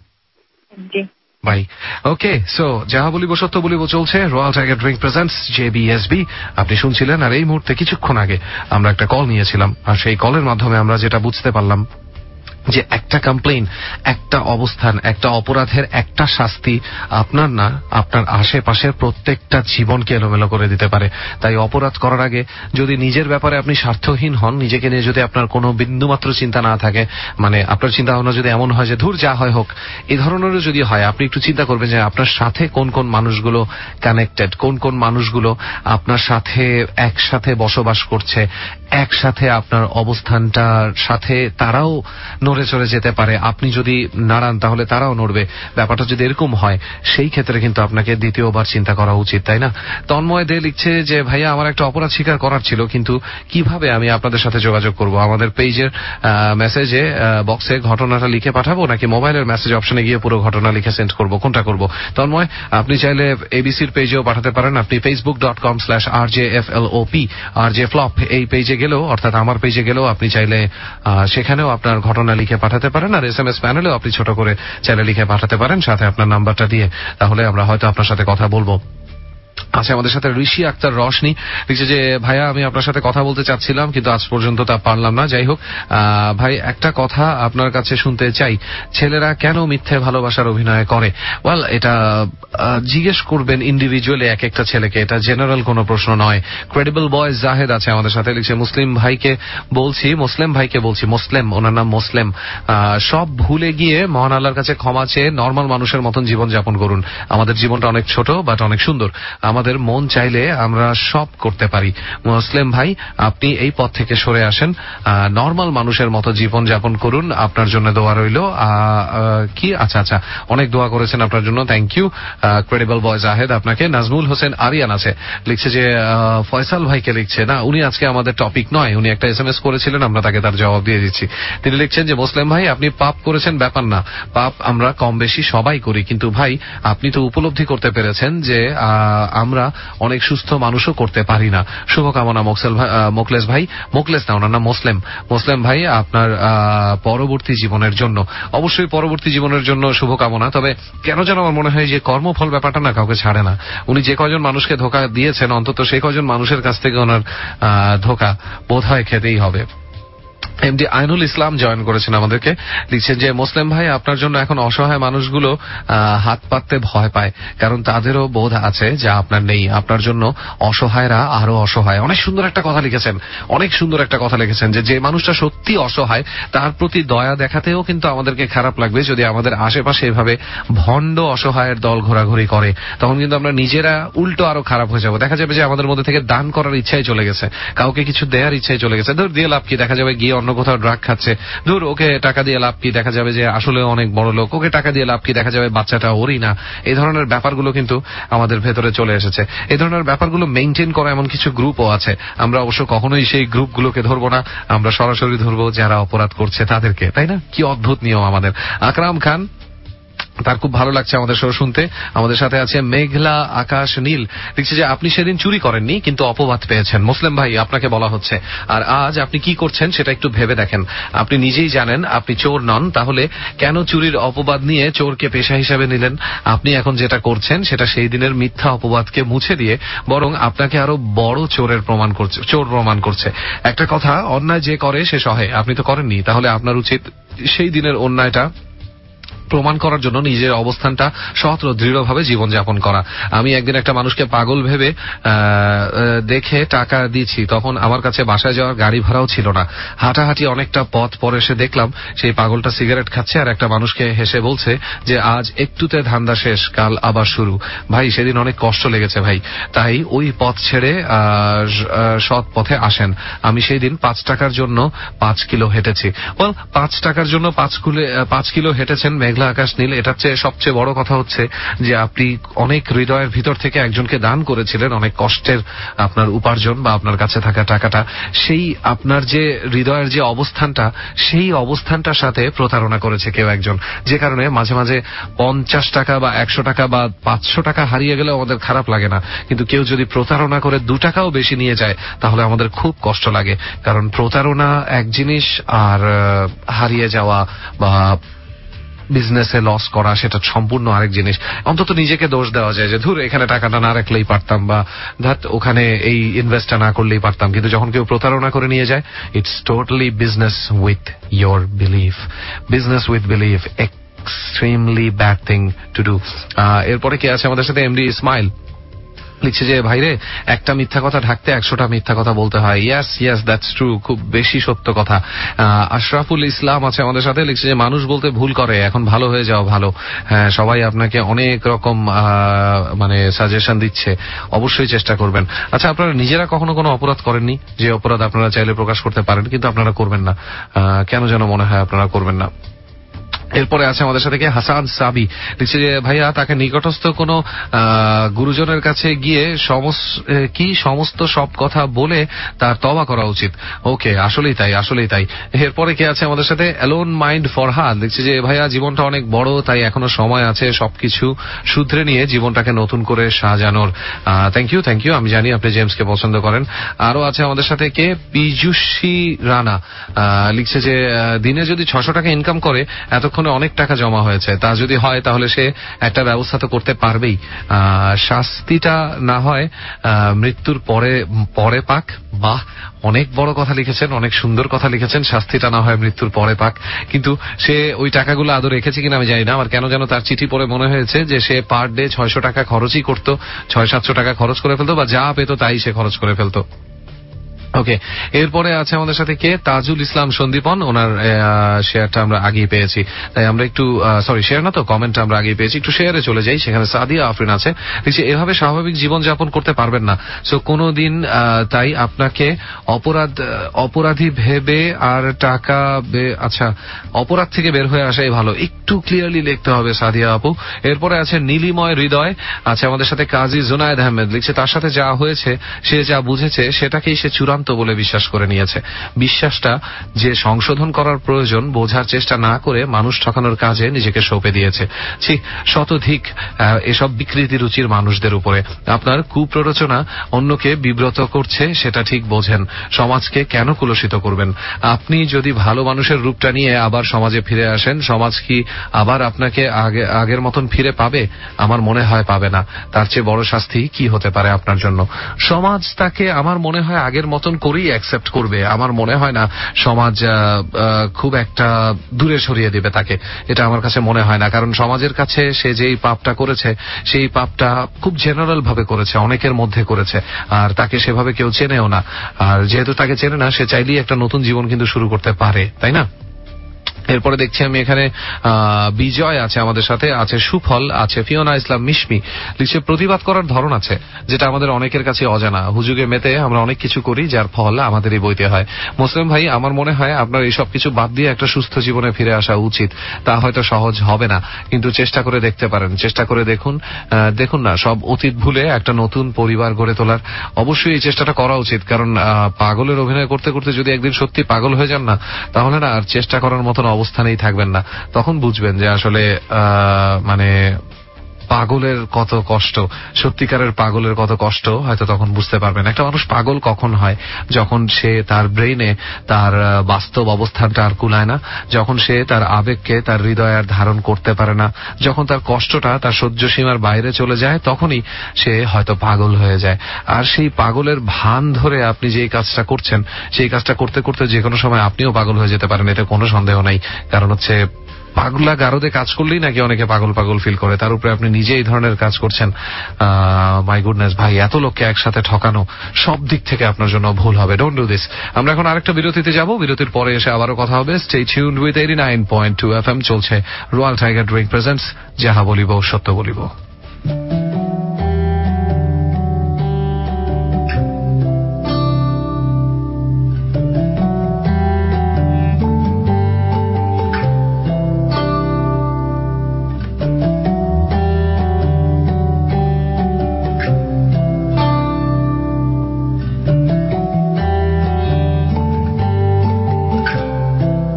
বাই। ওকে, সো যাহা বলিব সত্য বলিব চলছে, Royal Tiger drink presents JBSB আপনি শুনছিলেন। আর এই মুহূর্তে কিছুক্ষণ আগে আমরা একটা কল নিয়েছিলাম, আর সেই কলের মাধ্যমে আমরা যেটা বুঝতে পারলাম যে একটা কমপ্লেইন, একটা অবস্থান, একটা অপরাধের একটা শাস্তি আপনার না, আপনার আশেপাশের প্রত্যেকটা জীবনকে এলোমেলো করে দিতে পারে। তাই অপরাধ করার আগে যদি নিজের ব্যাপারে আপনি স্বার্থহীন হন, নিজেকে নিয়ে যদি আপনার কোনো বিন্দুমাত্র চিন্তা না থাকে, মানে আপনার চিন্তা ভাবনা যদি এমন হয় যে ধুর যা হয় হোক, এই ধরনেরও যদি হয়, আপনি একটু চিন্তা করবেন যে আপনার সাথে কোন কোন মানুষগুলো কানেক্টেড, কোন কোন মানুষগুলো আপনার সাথে একসাথে বসবাস করছে, একসাথে আপনার অবস্থানটার সাথে তারাও নড়ে চড়ে যেতে পারে। আপনি যদি নাড়ান তাহলে তারাও নড়বে। ব্যাপারটা যদি এরকম হয়, সেই ক্ষেত্রে কিন্তু আপনাকে দ্বিতীয়বার চিন্তা করা উচিত, তাই না? তন্ময় দে লিখছে যে ভাইয়া, আমার একটা অপরাধ স্বীকার করার ছিল, কিন্তু কিভাবে আমি আপনাদের সাথে যোগাযোগ করব? আমাদের পেজের মেসেজে বক্সে ঘটনাটা লিখে পাঠাবো, নাকি মোবাইলের মেসেজ অপশনে গিয়ে পুরো ঘটনা লিখে সেন্ড করবো? কোনটা করব? তন্ময়, আপনি চাইলে এবিসির পেজেও পাঠাতে পারেন। আপনি Facebook dot com slash R J F L O P R J flop এই পেজে গেলেও, অর্থাৎ আমার পেজে গেলেও আপনি চাইলে সেখানেও আপনার ঘটনা লিখে পাঠাতে পারেন। আর এস এম এস প্যানেলেও আপনি ছোট করে চাইলে লিখে পাঠাতে পারেন, সাথে আপনার নাম্বারটা দিয়ে। তাহলে আমরা হয়তো আপনার সাথে কথা বলবো। আচ্ছা, আমাদের সাথে ঋষি আক্তার রশনি লিখছে যে ভাইয়া, আমি আপনার সাথে কথা বলতে চাচ্ছিলাম কিন্তু আজ পর্যন্ত তা পারলাম না। যাই হোক ভাই, একটা কথা আপনার কাছে শুনতে চাই, ছেলেরা কেন মিথ্যে ভালোবাসার অভিনয় করে? ওয়েল, এটা জিজ্ঞেস করবেন ইন্ডিভিজুয়ালি এক একটা ছেলেকে, এটা জেনারেল কোনো প্রশ্ন নয়। ক্রেডিবল বয় জাহেদ আছে আমাদের সাথে, লিখছে মুসলিম ভাইকে বলছি মুসলিম ভাইকে বলছি মুসলিম, ওনার নাম মুসলিম, সব ভুলে গিয়ে মহান আল্লাহর কাছে ক্ষমা চেয়ে নর্মাল মানুষের মতন জীবন যাপন করুন। আমাদের জীবনটা অনেক ছোট বাট অনেক সুন্দর। আমাদের মন চাইলে আমরা সব করতে পারি। মুসলিম ভাই, আপনি এই পথ থেকে সরে আসেন, নর্মাল মানুষের মতো জীবন যাপন করুন, আপনার জন্য দোয়া রইল। কি আচ্ছা আচ্ছা অনেক দোয়া করেছেন আপনার জন্য, thank you. Credible boy Jahed আপনাকে। নাজমুল হোসেন আরিয়ান আছে, লিখছে যে ফয়সাল ভাইকে লিখছে না, উনি আজকে আমাদের টপিক নয়, উনি একটা এস এম এস করেছিলেন, আমরা তাকে তার জবাব দিয়ে দিচ্ছি। তিনি লিখছেন যে মুসলিম ভাই, আপনি পাপ করেছেন ব্যাপার না, পাপ আমরা কম বেশি সবাই করি, কিন্তু ভাই আপনি তো উপলব্ধি করতে পেরেছেন যে আমরা অনেক সুস্থ মানুষও করতে পারি না। শুভকামনা মোকলেস ভাই, মোকলেস না ওনার নাম মুসলিম। মুসলিম ভাই আপনার পরবর্তী জীবনের জন্য, অবশ্যই পরবর্তী জীবনের জন্য শুভকামনা। তবে কেন যেন আমার মনে হয় যে কর্মফল ব্যাপারটা না কাউকে ছাড়ে না। উনি যে কজন মানুষকে ধোঁকা দিয়েছেন, অন্তত সেই কজন মানুষের কাছ থেকে ওনার ধোঁকা বোধ হয় খেতেই হবে। এমডি আইনুল ইসলাম জয়েন করেছেন আমাদেরকে, লিখছেন যে মুসলিম ভাই আপনার জন্য এখন অসহায় মানুষগুলো হাত পাততে ভয় পায়, কারণ তাদেরও বোধ আছে যা আপনার নেই। আপনার জন্য অসহায়রা আরো অসহায়। অনেক সুন্দর একটা কথা লিখেছেন, অনেক সুন্দর একটা কথা লিখেছেন যে যে মানুষটা সত্যি অসহায় তার প্রতি দয়া দেখাতেও কিন্তু আমাদেরকে খারাপ লাগবে যদি আমাদের আশেপাশে এভাবে ভণ্ড অসহায়ের দল ঘোরাঘুরি করে, তখন কিন্তু আমরা নিজেরা উল্টো আরো খারাপ হয়ে যাবো। দেখা যাবে যে আমাদের মধ্যে থেকে দান করার ইচ্ছাই চলে গেছে, কাউকে কিছু দেওয়ার ইচ্ছাই চলে গেছে। ধর দিয়ে লাভ কি, দেখা যাবে গিয়ে অন্য কোথাও ড্রাগ খাচ্ছে, দূর ওকে টাকা দিয়ে লাভ কি, দেখা যাবে যে আসলে অনেক বড় লোক, ওকে টাকা দিয়ে লাভ কি, দেখা যাবে বাচ্চাটা ওরই না। এই ধরনের ব্যাপারগুলো কিন্তু আমাদের ভেতরে চলে এসেছে। এই ধরনের ব্যাপারগুলো মেইনটেইন করা এমন কিছু গ্রুপও আছে, আমরা অবশ্য কখনোই সেই গ্রুপগুলোকে ধরবো না, আমরা সরাসরি ধরবো যারা অপরাধ করছে তাদেরকে, তাই না? কি অদ্ভুত নিয়ম আমাদের। আকরাম খান, তার খুব ভালো লাগছে আমাদের শো শুনতে। আমাদের সাথে আছে মেঘলা আকাশ নীল, দেখছি যে আপনি সেদিন চুরি করেননি কিন্তু অপবাদ পেয়েছেন। মুসলিম ভাই আপনাকে বলা হচ্ছে, আর আজ আপনি কি করছেন সেটা একটু ভেবে দেখেন। আপনি নিজেই জানেন আপনি চোর নন, তাহলে কেন চুরির অপবাদ নিয়ে চোরকে পেশা হিসাবে নিলেন? আপনি এখন যেটা করছেন সেটা সেই দিনের মিথ্যা অপবাদকে মুছে দিয়ে বরং আপনাকে আরো বড় চোরের প্রমাণ করছে, চোর প্রমাণ করছে। একটা কথা, অন্যায় যে করে সে সহে, আপনি তো করেননি, তাহলে আপনার উচিত সেই দিনের অন্যায়টা প্রমাণ করার জন্য নিজের অবস্থানটা সৎ ও দৃঢ়ভাবে জীবনযাপন করা। আমি একদিন একটা মানুষকে পাগল ভেবে দেখে টাকা দিয়েছি, তখন আমার কাছে বাসায় যাওয়ার গাড়ি ভাড়াও ছিল না। হাঁটাহাঁটি অনেকটা পথ পরে এসে দেখলাম সেই পাগলটা সিগারেট খাচ্ছে আর একটা মানুষকে হেসে বলছে যে আজ একটুতে ধান্দা শেষ, কাল আবার শুরু। ভাই সেদিন অনেক কষ্ট লেগেছে ভাই, তাই ওই পথ ছেড়ে সৎ পথে আসেন। আমি সেই দিন পাঁচ টাকার জন্য পাঁচ কিলো হেঁটেছি। বল পাঁচ টাকার জন্য পাঁচ কিলো পাঁচ কিলো হেঁটেছেন মেঘলা আকাশ নীল। এটার চেয়ে সবচেয়ে বড় কথা হচ্ছে যে আপনি অনেক হৃদয়ের ভিতর থেকে একজনকে দান করেছিলেন, অনেক কষ্টের আপনার উপার্জন বা আপনার কাছে থাকা টাকাটা, সেই আপনার যে হৃদয়ের যে অবস্থানটা, সেই অবস্থানটার সাথে প্রতারণা করেছে কেউ একজন, যে কারণে মাঝে মাঝে পঞ্চাশ টাকা বা একশো টাকা বা পাঁচশো টাকা হারিয়ে গেলেও আমাদের খারাপ লাগে না, কিন্তু কেউ যদি প্রতারণা করে দু টাকাও বেশি নিয়ে যায় তাহলে আমাদের খুব কষ্ট লাগে। কারণ প্রতারণা এক জিনিস আর হারিয়ে যাওয়া বা বিজনেসে লস করা সেটা সম্পূর্ণ আরেক জিনিস। অন্তত নিজেকে দোষ দেওয়া যায় যে ধুর এখানে টাকাটা না রাখলেই পারতাম বা ধাত ওখানে এই ইনভেস্টটা না করলেই পারতাম, কিন্তু যখন কেউ প্রতারণা করে নিয়ে যায়, it's totally business with your belief, business with belief, extremely bad thing to do. এরপরে কে আছে আমাদের সাথে? এমডি ইসমাইল লিখছে যে ভাইরে একটা মিথ্যা কথা ঢাকতে একশোটা মিথ্যা কথা বলতে হয়। ইয়াস ইয়াস দ্যাটস ট্রু, খুব বেশি সত্য কথা। আশরাফুল ইসলাম আছে আমাদের সাথে, লিখছে যে মানুষ বলতে ভুল করে, এখন ভালো হয়ে যাও ভালো। হ্যাঁ, সবাই আপনাকে অনেক রকম মানে সাজেশন দিচ্ছে, অবশ্যই চেষ্টা করবেন। আচ্ছা, আপনারা নিজেরা কখনো কোনো অপরাধ করেননি? যে অপরাধ আপনারা চাইলে প্রকাশ করতে পারেন কিন্তু আপনারা করবেন না, কেন যেন মনে হয় আপনারা করবেন না? এরপরে আছে আমাদের সাথে হাসান সাবি, লিখছে যে ভাইয়া তাকে নিকটস্থ কোনো গুরুজনের কাছে গিয়ে কি সমস্ত সব কথা বলে তার তওবা করা উচিত। ওকে, আসলেই তাই, আসলেই তাই। এরপরে কে আছে আমাদের সাথে? অ্যালোন মাইন্ড ফরহাদ লিখছে যে ভাইয়া জীবনটা অনেক বড়, তাই এখনো সময় আছে সবকিছু শুধরে নিয়ে জীবনটাকে নতুন করে সাজানোর। Thank you, thank you. আমি জানি আপনি জেমসকে পছন্দ করেন। আরো আছে আমাদের সাথে কে? পীযুষী রানা লিখছে যে দিনে যদি ছশো টাকা ইনকাম করে এতক্ষণ অনেক টাকা জমা হয়েছে, তা যদি হয় তাহলে সে একটা ব্যবস্থা তো করতে পারবেই। শাস্তিটা না হয় মৃত্যুর পরে পরে পাক। বাহ, অনেক বড় কথা লিখেছেন, অনেক সুন্দর কথা লিখেছেন। শাস্তিটা না হয় মৃত্যুর পরে পাক, কিন্তু সে ওই টাকাগুলো আদৌ রেখেছে কিনা আমি জানি না। আমার কেন যেন তার চিঠি পড়ে মনে হয়েছে যে সে পার ডে ছয়শো টাকা খরচই করতো, ছয় সাতশো টাকা খরচ করে ফেলতো বা যা পেতো তাই সে খরচ করে ফেলতো। ওকে, এরপরে আছে আমাদের সাথে কে? তাজুল ইসলাম সন্দীপন। ওনার শেয়ারটা আমরা আগেই পেয়েছি, তাই আমরা একটু সরি শেয়ার না তো কমেন্ট আমরা আগেই পেয়েছি, একটু শেয়ারে চলে যাই। সেখানে সাদিয়া আফরিন আছে, দেখছি এভাবে স্বাভাবিক জীবন যাপন করতে পারবেন না, সো কোনোদিন তাই আপনাকে অপরাধ অপরাধী ভেবে আর টাকা আচ্ছা অপরাধ থেকে বের হয়ে আসাই ভালো। একটু ক্লিয়ারলি লিখতে হবে সাদিয়া আপু। এরপরে আছে নীলিময় হৃদয় আছে আমাদের সাথে। কাজী জুনায়েদ আহমেদ লিখছে তার সাথে যা হয়েছে সে যা বুঝেছে সেটাকেই সে চূড়ান্ত বলে বিশ্বাস করে নিয়েছে। বিশ্বাসটা যে সংশোধন করার প্রয়োজন বোঝার চেষ্টা না করে মানুষ ঠকানোর কাজে নিজেকে সঁপে দিয়েছে। ছি, শতধিক এসব বিকৃতি রুচির মানুষদের উপরে। আপনার কুপ্ররোচনা অন্যকে বিব্রত করছে সেটা ঠিক বোঝেন, সমাজকে কেন কুলসিত করবেন? আপনি যদি ভালো মানুষের রূপটা নিয়ে আবার সমাজে ফিরে আসেন, সমাজ কি আবার আপনাকে আগে আগের মতন ফিরে পাবে? আমার মনে হয় পাবে না। তার চেয়ে বড় শাস্তি কি হতে পারে আপনার জন্য? সমাজ তাকে আমার মনে হয় আগের মতন করেই অ্যাকসেপ্ট করবে। আমার মনে হয় না সমাজ খুব একটা দূরে সরিয়ে দিবে তাকে, এটা আমার কাছে মনে হয় না। কারণ সমাজের কাছে সে যেই পাপটা করেছে সেই পাপটা খুব জেনারেল ভাবে করেছে, অনেকের মধ্যে করেছে, আর তাকে সেভাবে কেউ চেনেও না। আর যেহেতু তাকে চেনে না, সে চাইলেই একটা নতুন জীবন কিন্তু শুরু করতে পারে, তাই না? এরপরে দেখছি আমি এখানে বিজয় আছে আমাদের সাথে, আছে সুফল, আছে ফিওনা ইসলাম মিশমি। লিখছে প্রতিবাদ করার ধরন আছে যেটা আমাদের অনেকের কাছে অজানা। হুজুগে মেতে আমরা অনেক কিছু করি যার ফল আমাদেরই বইতে হয়। মুসলিম ভাই, আমার মনে হয় আপনার এইসব কিছু বাদ দিয়ে একটা সুস্থ জীবনে ফিরে আসা উচিত। তা হয়তো সহজ হবে না, কিন্তু চেষ্টা করে দেখতে পারেন। চেষ্টা করে দেখুন দেখুন না সব অতীত ভুলে একটা নতুন পরিবার গড়ে তোলার অবশ্যই এই চেষ্টাটা করা উচিত। কারণ পাগলের অভিনয় করতে করতে যদি একদিন সত্যি পাগল হয়ে যান না, তাহলে না আর চেষ্টা করার মতন অবস্থানেই থাকবেন না। তখন বুঝবেন যে আসলে মানে পাগলের কত কষ্ট, সত্যিকারের পাগলের কত কষ্ট হয়তো তখন বুঝতে পারবেন। একটা মানুষ পাগল কখন হয়? যখন সে তার ব্রেইনে তার বাস্তব অবস্থানটা আর কুলায় না, যখন সে তার আবেগকে তার হৃদয়ে আর ধারণ করতে পারে না, যখন তার কষ্টটা তার সহ্য সীমার বাইরে চলে যায়, তখনই সে হয়তো পাগল হয়ে যায়। আর সেই পাগলের ভান ধরে আপনি যেই কাজটা করছেন, সেই কাজটা করতে করতে যে কোনো সময় আপনিও পাগল হয়ে যেতে পারেন, এতে কোনো সন্দেহ নাই। কারণ হচ্ছে পাগলা গারদে কাজ করলেই নাকি অনেকে পাগল পাগল ফিল করে, তার উপরে আপনি নিজে এই ধরনের কাজ করছেন। মাই গুডনেস ভাই, এত লোককে একসাথে ঠকানো সব দিক থেকে আপনার জন্য ভুল হবে। Don't do this. আমরা এখন আরেকটা বিরতিতে যাব, বিরতির পরে এসে আবারও কথা হবে। Stay tuned with eighty nine point two F M. চলছে রয়্যাল টাইগার ড্রিঙ্ক প্রেজেন্টস যাহা বলিব সত্য বলিব।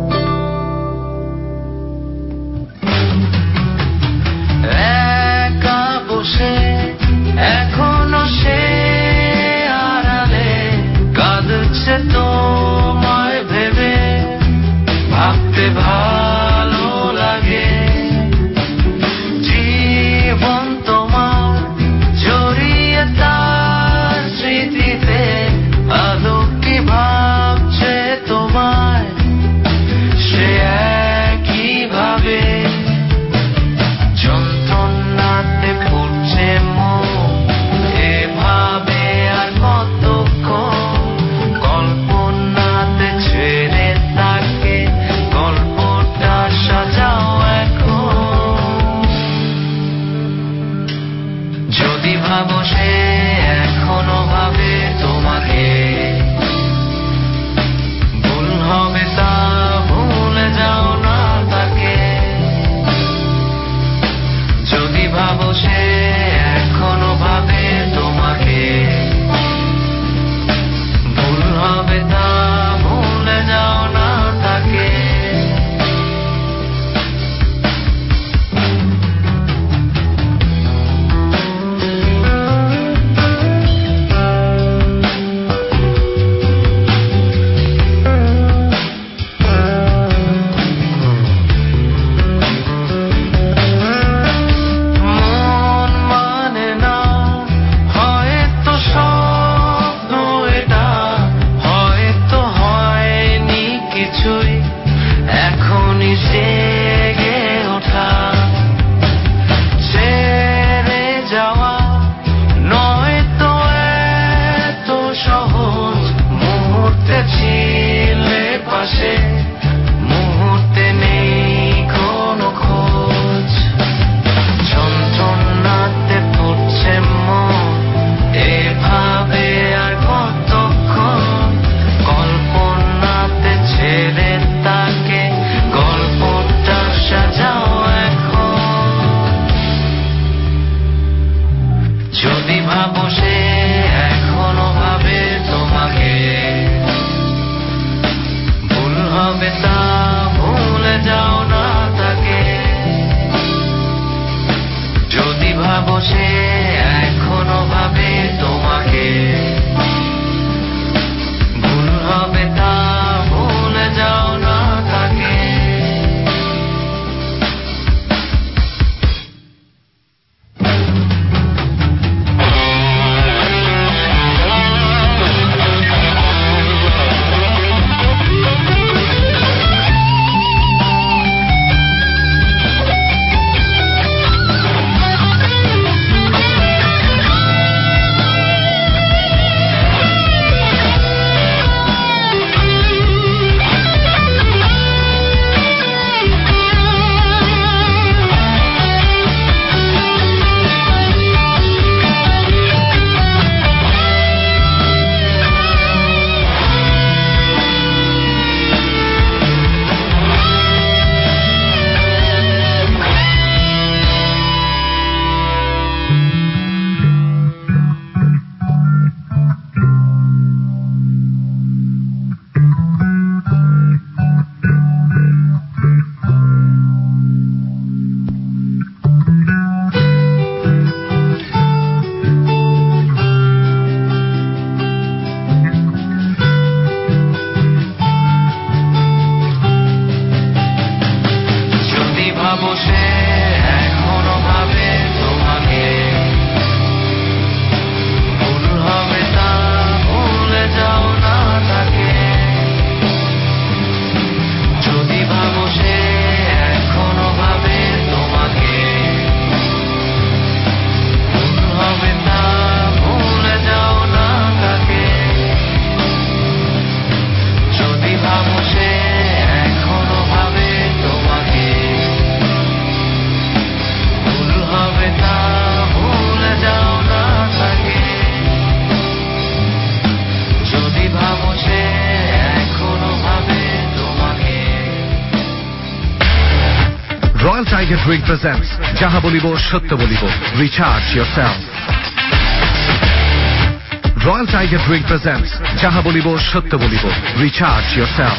একা টাইগার ড্রিঙ্ক প্রেজেন্টস যাহা বলিব সত্য বলিব, recharge yourself. Royal Tiger drink presents যাহা বলিব সত্য বলিব, রিচার্জ ইয়োরসেলফ।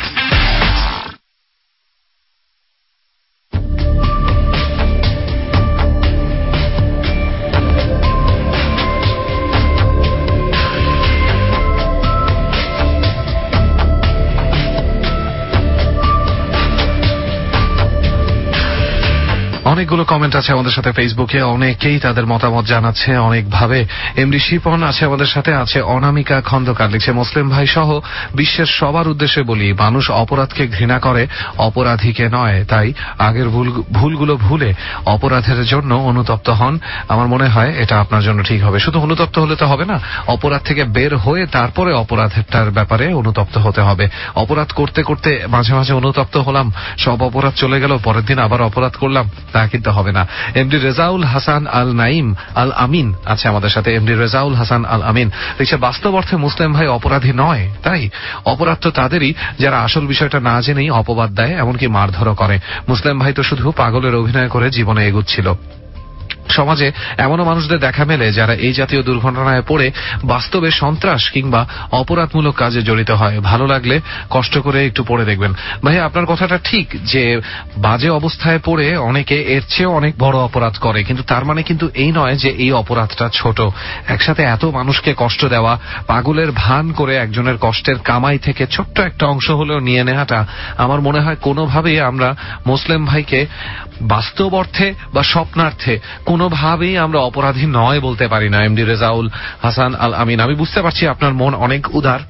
অনেকগুলো কমেন্ট আছে আমাদের সাথে ফেসবুকে, অনেকেই তাদের মতামত জানাচ্ছে অনেকভাবে। এমডি শিপন আছে আমাদের সাথে, আছে অনামিকা খন্দকার লিখছে, মুসলিম ভাই সহ বিশ্বের সবার উদ্দেশ্যে বলি, মানুষ অপরাধকে ঘৃণা করে, অপরাধীকে নয়। তাই আগের ভুল ভুলগুলো ভুলে অপরাধের জন্য অনুতপ্ত হন। আমার মনে হয় এটা আপনার জন্য ঠিক হবে। শুধু অনুতপ্ত হলে তো হবে না, অপরাধ থেকে বের হয়ে তারপরে অপরাধটার ব্যাপারে অনুতপ্ত হতে হবে। অপরাধ করতে করতে মাঝে মাঝে অনুতপ্ত হলাম, সব অপরাধ চলে গেল, পরের দিন আবার অপরাধ করলাম, তা কিন্তু হবে না। এমডি রেজাউল হাসান আল নাইম আল আমিন আছে আমাদের সাথে। এমডি রেজাউল হাসান আল আমিন দেখছে, বাস্তব অর্থে মুসলিম ভাই অপরাধী নয়। তাই অপরাধ তো তাদেরই যারা আসল বিষয়টা না জেনেই অপবাদ দেয়, এমনকি মারধরও করে। মুসলিম ভাই তো শুধু পাগলের অভিনয় করে জীবনে এগুচ্ছিল। সমাজে এমনও মানুষদের দেখা মেলে যারা এই জাতীয় দুর্ঘটনায় পড়ে বাস্তবে সন্ত্রাস কিংবা অপরাধমূলক কাজে জড়িত হয়। ভালো লাগলে কষ্ট করে একটু পড়ে দেখবেন। ভাই আপনার কথাটা ঠিক যে বাজে অবস্থায় পড়ে অনেকে এর চেয়েও অনেক বড় অপরাধ করে, কিন্তু তার মানে কিন্তু এই নয় যে এই অপরাধটা ছোট। একসাথে এত মানুষকে কষ্ট দেওয়া, পাগলের ভান করে একজনের কষ্টের কামাই থেকে ছোট্ট একটা অংশ হলেও নিয়ে নেওয়াটা আমার মনে হয় কোনোভাবেই আমরা মুসলিম ভাইকে বাস্তব অর্থে বা স্বপ্নার্থে কোনোভাবেই আমরা অপরাধী নয় বলতে পারি না। এমডি রেজাউল হাসান আল আমিন, আমি বুঝতে পারছি আপনার মন অনেক উদার,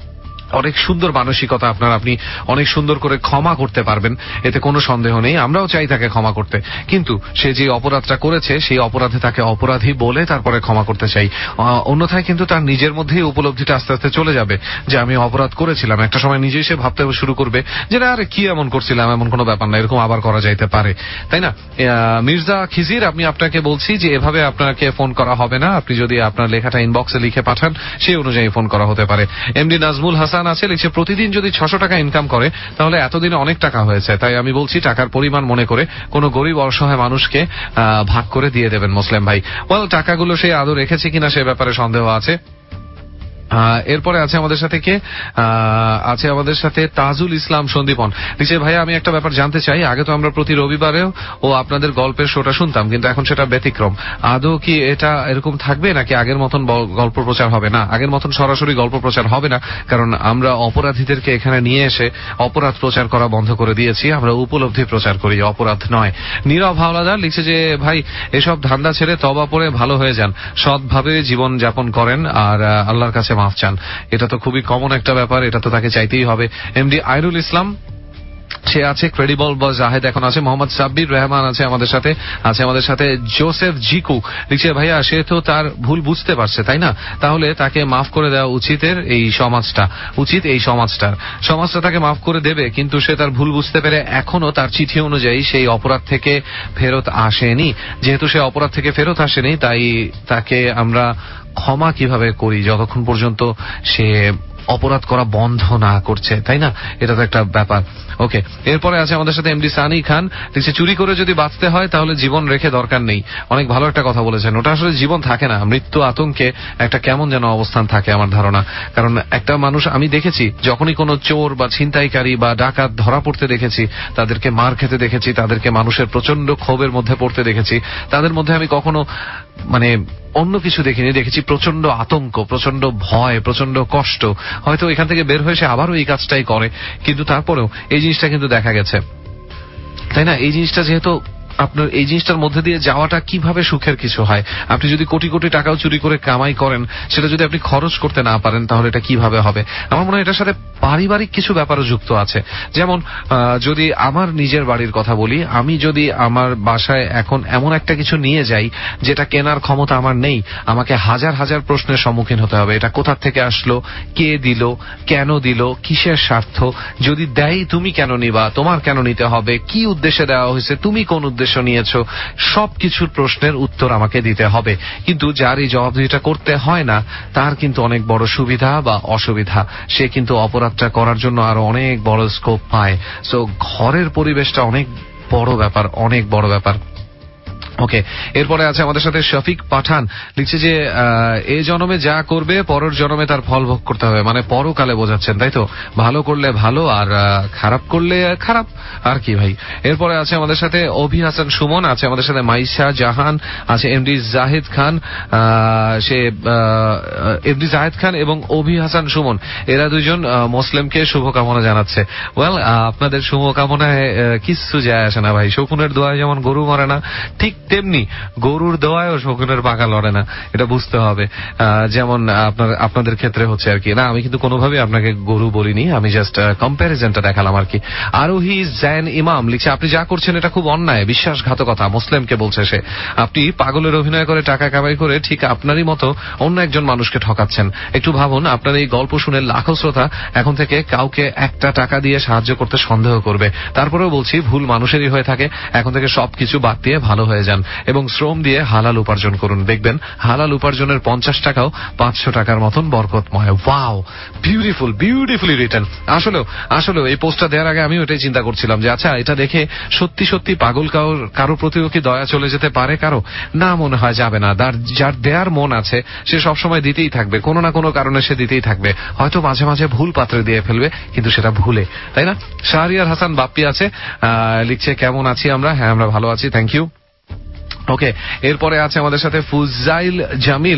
অনেক সুন্দর মানসিকতা আপনার, আপনি অনেক সুন্দর করে ক্ষমা করতে পারবেন, এতে কোনো সন্দেহ নেই। আমরাও চাই তাকে ক্ষমা করতে, কিন্তু সে যে অপরাধটা করেছে সেই অপরাধে তাকে অপরাধী বলে তারপরে ক্ষমা করতে চাই। অন্যথায় কিন্তু তার নিজের মধ্যেই উপলব্ধিটা আস্তে আস্তে চলে যাবে যে আমি অপরাধ করেছিলাম। একটা সময় নিজেই সে ভাবতে শুরু করবে যে আরে কি এমন করছিলাম, এমন কোনো ব্যাপার না, এরকম আবার করা যাইতে পারে, তাই না? মির্জা খিজির, আমি আপনাকে বলছি যে এভাবে আপনাকে ফোন করা হবে না। আপনি যদি আপনার লেখাটা ইনবক্সে লিখে পাঠান সেই অনুযায়ী ফোন করা হতে পারে। এমডি নাজমুল হাসান আছে, লিখছে, প্রতিদিন যদি ছশো টাকা ইনকাম করে তাহলে এতদিনে অনেক টাকা হয়েছে। তাই আমি বলছি টাকার পরিমাণ মনে করে কোন গরিব অসহায় মানুষকে ভাগ করে দিয়ে দেবেন মুসলিম ভাই। ওয়েল, টাকাগুলো সে আদৌ রেখেছে কিনা সে ব্যাপারে সন্দেহ আছে। এরপরে আছে আমাদের সাথে কে আছে আমাদের সাথে তাজুল ইসলাম সন্দীপন লিখছে, ভাইয়া আমি একটা ব্যাপার জানতে চাই। আগে তো আমরা প্রতি রবিবারেও ও আপনাদের গল্পের শোটা শুনতাম, কিন্তু এখন সেটা ব্যতিক্রম। আদৌ কি এটা এরকম থাকবে নাকি আগের মতন গল্প প্রচার হবে? না, আগের মতন সরাসরি গল্প প্রচার হবে না, কারণ আমরা অপরাধীদেরকে এখানে নিয়ে এসে অপরাধ প্রচার করা বন্ধ করে দিয়েছি। আমরা উপলব্ধি প্রচার করি, অপরাধ নয়। নীরব হাওলাদার লিখছে যে, ভাই এসব ধান্দা ছেড়ে তওবা পড়ে ভালো হয়ে যান, সৎভাবে জীবন যাপন করেন আর আল্লাহর কাছে মাফ চান। এটা তো খুবই কমন একটা ব্যাপার, এটা তো তাকে চাইতেই হবে। এমডি আইরুল ইসলাম সে আছে, ক্রেডিবল বা জাহেদ এখন আছে। মোহাম্মদ সাব্বির রহমান আছে আমাদের সাথে, আছে আমাদের সাথে জোসেফ জিকু লিখছে, ভাইয়া সে তো তার ভুল বুঝতে পারছে, তাই না? তাহলে তাকে মাফ করে দেওয়া উচিতের এই সমাজটা উচিত এই সমাজটার সমাজটা তাকে মাফ করে দেবে, কিন্তু সে তার ভুল বুঝতে পেরে এখনো তার চিঠি অনুযায়ী সেই অপরাধ থেকে ফেরত আসেনি। যেহেতু সে অপরাধ থেকে ফেরত আসেনি, তাই তাকে আমরা ক্ষমা কিভাবে করি যতক্ষণ পর্যন্ত সে অপরাধ করা বন্ধ না করছে, তাই না? এটা তো একটা ব্যাপার। ওকে, এরপরে আছে আমাদের সাথে এমডি সানি খান লিখছে, চুরি করে যদি বাঁচতে হয় তাহলে জীবন রেখে দরকার নেই। অনেক ভালো একটা কথা বলেছেন, ওটা আসলে জীবন থাকে না, মৃত্যু আতঙ্কে একটা কেমন যেন অবস্থান থাকে আমার ধারণা। কারণ একটা মানুষ, আমি দেখেছি যখনই কোনো চোর বা ছিনতাইকারী বা ডাকাত ধরা পড়তে দেখেছি, তাদেরকে মার খেতে দেখেছি, তাদেরকে মানুষের প্রচন্ড ক্ষোভের মধ্যে পড়তে দেখেছি, তাদের মধ্যে আমি কখনো মানে অন্য কিছু দেখিনি, দেখেছি প্রচন্ড আতঙ্ক, প্রচন্ড ভয়, প্রচন্ড কষ্ট। হয়তো এখান থেকে বের হয়ে সে আবারও এই কাজটাই করে, কিন্তু তারপরেও এই জিনিসটা কিন্তু দেখা গেছে, তাই না? এই জিনিসটা যেহেতু আপনার এই জিনিসটার মধ্যে দিয়ে যাওয়াটা কিভাবে সুখের কিছু হয়। আপনি যদি কোটি কোটি টাকাও চুরি করে কামাই করেন, সেটা যদি আপনি খরচ করতে না পারেন, তাহলে এটা কিভাবে হবে? আমার মনে হয় এটার সাথে পারিবারিক কিছু ব্যাপারও যুক্ত আছে। যেমন যদি আমার নিজের বাড়ির কথা বলি, আমি যদি আমার বাসায় এখন এমন একটা কিছু নিয়ে যাই যেটা কেনার ক্ষমতা আমার নেই, আমাকে হাজার হাজার প্রশ্নের সম্মুখীন হতে হবে। এটা কোথা থেকে আসলো, কে দিল, কেন দিল, কিসের স্বার্থ, যদি দেয় তুমি কেন নিবা, তোমার কেন নিতে হবে, কি উদ্দেশ্যে দেওয়া হয়েছে, তুমি কোন উদ্দেশ্য নিয়েছ, সবকিছুর প্রশ্নের উত্তর আমাকে দিতে হবে। কিন্তু যার এই জবাবদিহিটা করতে হয় না, তার কিন্তু অনেক বড় সুবিধা বা অসুবিধা, সে কিন্তু অপরাধটা করার জন্য আরো অনেক বড় স্কোপ পায়। সো ঘরের পরিবেশটা অনেক বড় ব্যাপার, অনেক বড় ব্যাপার। ওকে, এরপরে আছে আমাদের সাথে শফিক পাঠান, লিখছে যে এই জন্মে যা করবে পরের জন্মে তার ফল ভোগ করতে হবে, মানে পরকালে বোঝাচ্ছেন, তাই তো? ভালো করলে ভালো আর খারাপ করলে খারাপ, আর কি ভাই। এরপরে আছে আমাদের সাথে অভি হাসান সুমন, আছে আমাদের সাথে মাইশা জাহান, আছে এমডি জাহিদ খান, সে এমডি জাহিদ খান এবং অভি হাসান সুমন, এরা দুইজন মুসলিমকে শুভকামনা জানাচ্ছে। ওয়েল, আপনাদের শুভকামনায় কিচ্ছু যায় আসে না ভাই। শকুনের দোয়ায় যেমন গরু মরে না, ঠিক তেমনি গরুর দোয়ায়ও শকুনের পাকা লড়ে না, এটা বুঝতে হবে। যেমন আপনার আপনাদের ক্ষেত্রে হচ্ছে আর কি। না, আমি কিন্তু কোনোভাবে আপনাকে গরু বলিনি, আমি জাস্ট কম্প্যারিজনটা দেখালাম আর কি। আরোহী জায়ন ইমাম লিখছে, আপনি যা করছেন এটা খুব অন্যায়, বিশ্বাসঘাতকতা। মুসলিমকে বলছে সে, আপনি পাগলের অভিনয় করে টাকা কামাই করে ঠিক আপনারই মতো অন্য একজন মানুষকে ঠকাচ্ছেন। একটু ভাবুন, আপনার এই গল্প শুনে লাখো শ্রোতা এখন থেকে কাউকে একটা টাকা দিয়ে সাহায্য করতে সন্দেহ করবে। তারপরেও বলছি, ভুল মানুষেরই হয়ে থাকে। এখন থেকে সবকিছু বাদ দিয়ে ভালো হয়ে যান এবং শ্রম দিয়ে হালাল উপার্জন করুন, দেখবেন হালাল উপার্জনের পঞ্চাশ টাকাও পাঁচশো টাকার মতন বরকতময়। Wow, beautiful, beautifully written. আসলেও আসলেও এই পোস্টটা দেওয়ার আগে আমি ওটাই চিন্তা করছিলাম যে আচ্ছা, এটা দেখে সত্যি সত্যি পাগল কারোর কারো প্রতিও কি দয়া চলে যেতে পারে কারো? না, মনে হয় যাবে না। যার দেয়ার মন আছে সে সবসময় দিতেই থাকবে, কোনো না কোনো কারণে সে দিতেই থাকবে। হয়তো মাঝে মাঝে ভুল পাত্রে দিয়ে ফেলবে, কিন্তু সেটা ভুলে, তাই না? শাহরিয়ার হাসান বাপ্পি আছে, লিখছে কেমন আছি আমরা? হ্যাঁ, আমরা ভালো আছি, থ্যাংক ইউ। ওকে, এরপরে আছে আমাদের সাথে ফুজাইল জামিল,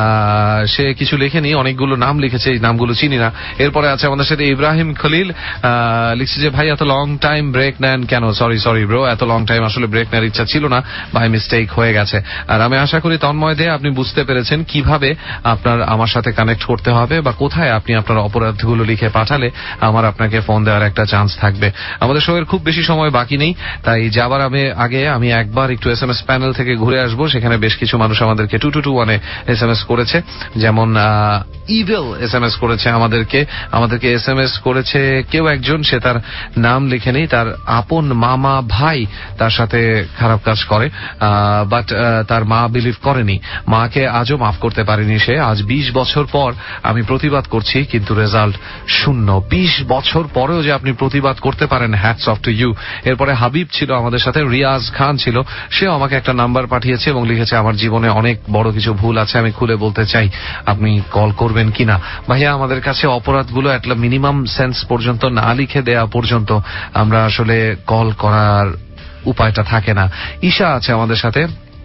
সে কিছু লেখেনি, অনেকগুলো নাম লিখেছে, এই নামগুলো চিনি না। এরপরে আছে আমাদের সাথে ইব্রাহিম খলিল, লিখছে যে ভাই এত লং টাইম ব্রেক নেন কেন? সরি সরি ব্রো, এত লং টাইম আসলে ব্রেক নেওয়ার ইচ্ছা ছিল না, বাই মিস্টেক হয়ে গেছে। আর আমি আশা করি তন্ময় দে আপনি বুঝতে পেরেছেন কিভাবে আপনার আমার সাথে কানেক্ট করতে হবে বা কোথায় আপনি আপনার অপরাধগুলো লিখে পাঠালে আমার আপনাকে ফোন দেওয়ার একটা চান্স থাকবে। আমাদের শোয়ের খুব বেশি সময় বাকি নেই, তাই যাবার আমি আগে আমি একবার একটু এস এম এস প্যানেল থেকে ঘুরে আসবো। সেখানে বেশ কিছু মানুষ আমাদেরকে টু টু টু ওয়ানে এস এম এস করেছে, যেমন ইভেল এস এম এস করেছে আমাদেরকে আমাদেরকে এস এম এস করেছে কেউ একজন, সে তার নাম লিখে নেই, তার আপন মামা ভাই তার সাথে খারাপ কাজ করে, বাট তার মা বিলিভ করেনি, মাকে আজও মাফ করতে পারেনি সে। আজ বিশ বছর পর আমি প্রতিবাদ করছি, কিন্তু রেজাল্ট শূন্য। বিশ বছর পরেও যে আপনি প্রতিবাদ করতে পারেন, হ্যাটস অফ টু ইউ। এরপরে হাবিব ছিল আমাদের সাথে, রিয়াজ খান ছিল, সেও আমাকে একটা নাম্বার পাঠিয়েছে এবং লিখেছে আমার জীবনে অনেক বড় কিছু ভুল আছে, আমি খুলে বলতে চাই, আপনি কল করবেন কিনা? ভাইয়া, আমাদের কাছে অপরাধগুলো একটা মিনিমাম সেন্স পর্যন্ত না লিখে দেয়া পর্যন্ত আমরা আসলে কল করার উপায়টা থাকে না। ঈশা আছে আমাদের সাথে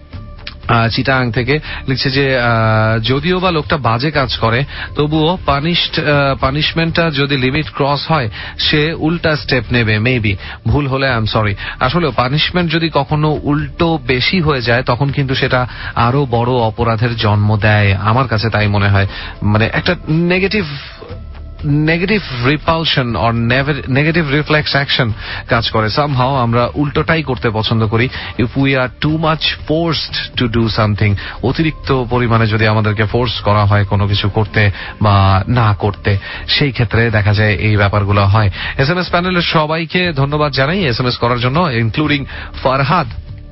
চিটাং থেকে, লিখছে যে যদিও বা লোকটা বাজে কাজ করে তবুও পানিশড পানিশমেন্টটা যদি লিমিট ক্রস হয় সে উল্টা স্টেপ নেবে, মেবি। ভুল হলে আই এম সরি। আসলে পানিশমেন্ট যদি কখনো উল্টো বেশি হয়ে যায় তখন কিন্তু সেটা আরো বড় অপরাধের জন্ম দেয়, আমার কাছে তাই মনে হয়। মানে একটা negative negative repulsion or negative reflex action কাজ করে। সামহাও আমরা উল্টোটাই করতে পছন্দ করি। If we are too much forced to do something, অতিরিক্ত পরিমাণে যদি আমাদেরকে ফোর্স করা হয় কোনো কিছু করতে বা না করতে, সেই ক্ষেত্রে দেখা যায় এই ব্যাপারগুলো হয়। এস এম এস প্যানেলের সবাইকে ধন্যবাদ জানাই এস এম এস করার জন্য, ইনক্লুডিং ফারহাদ।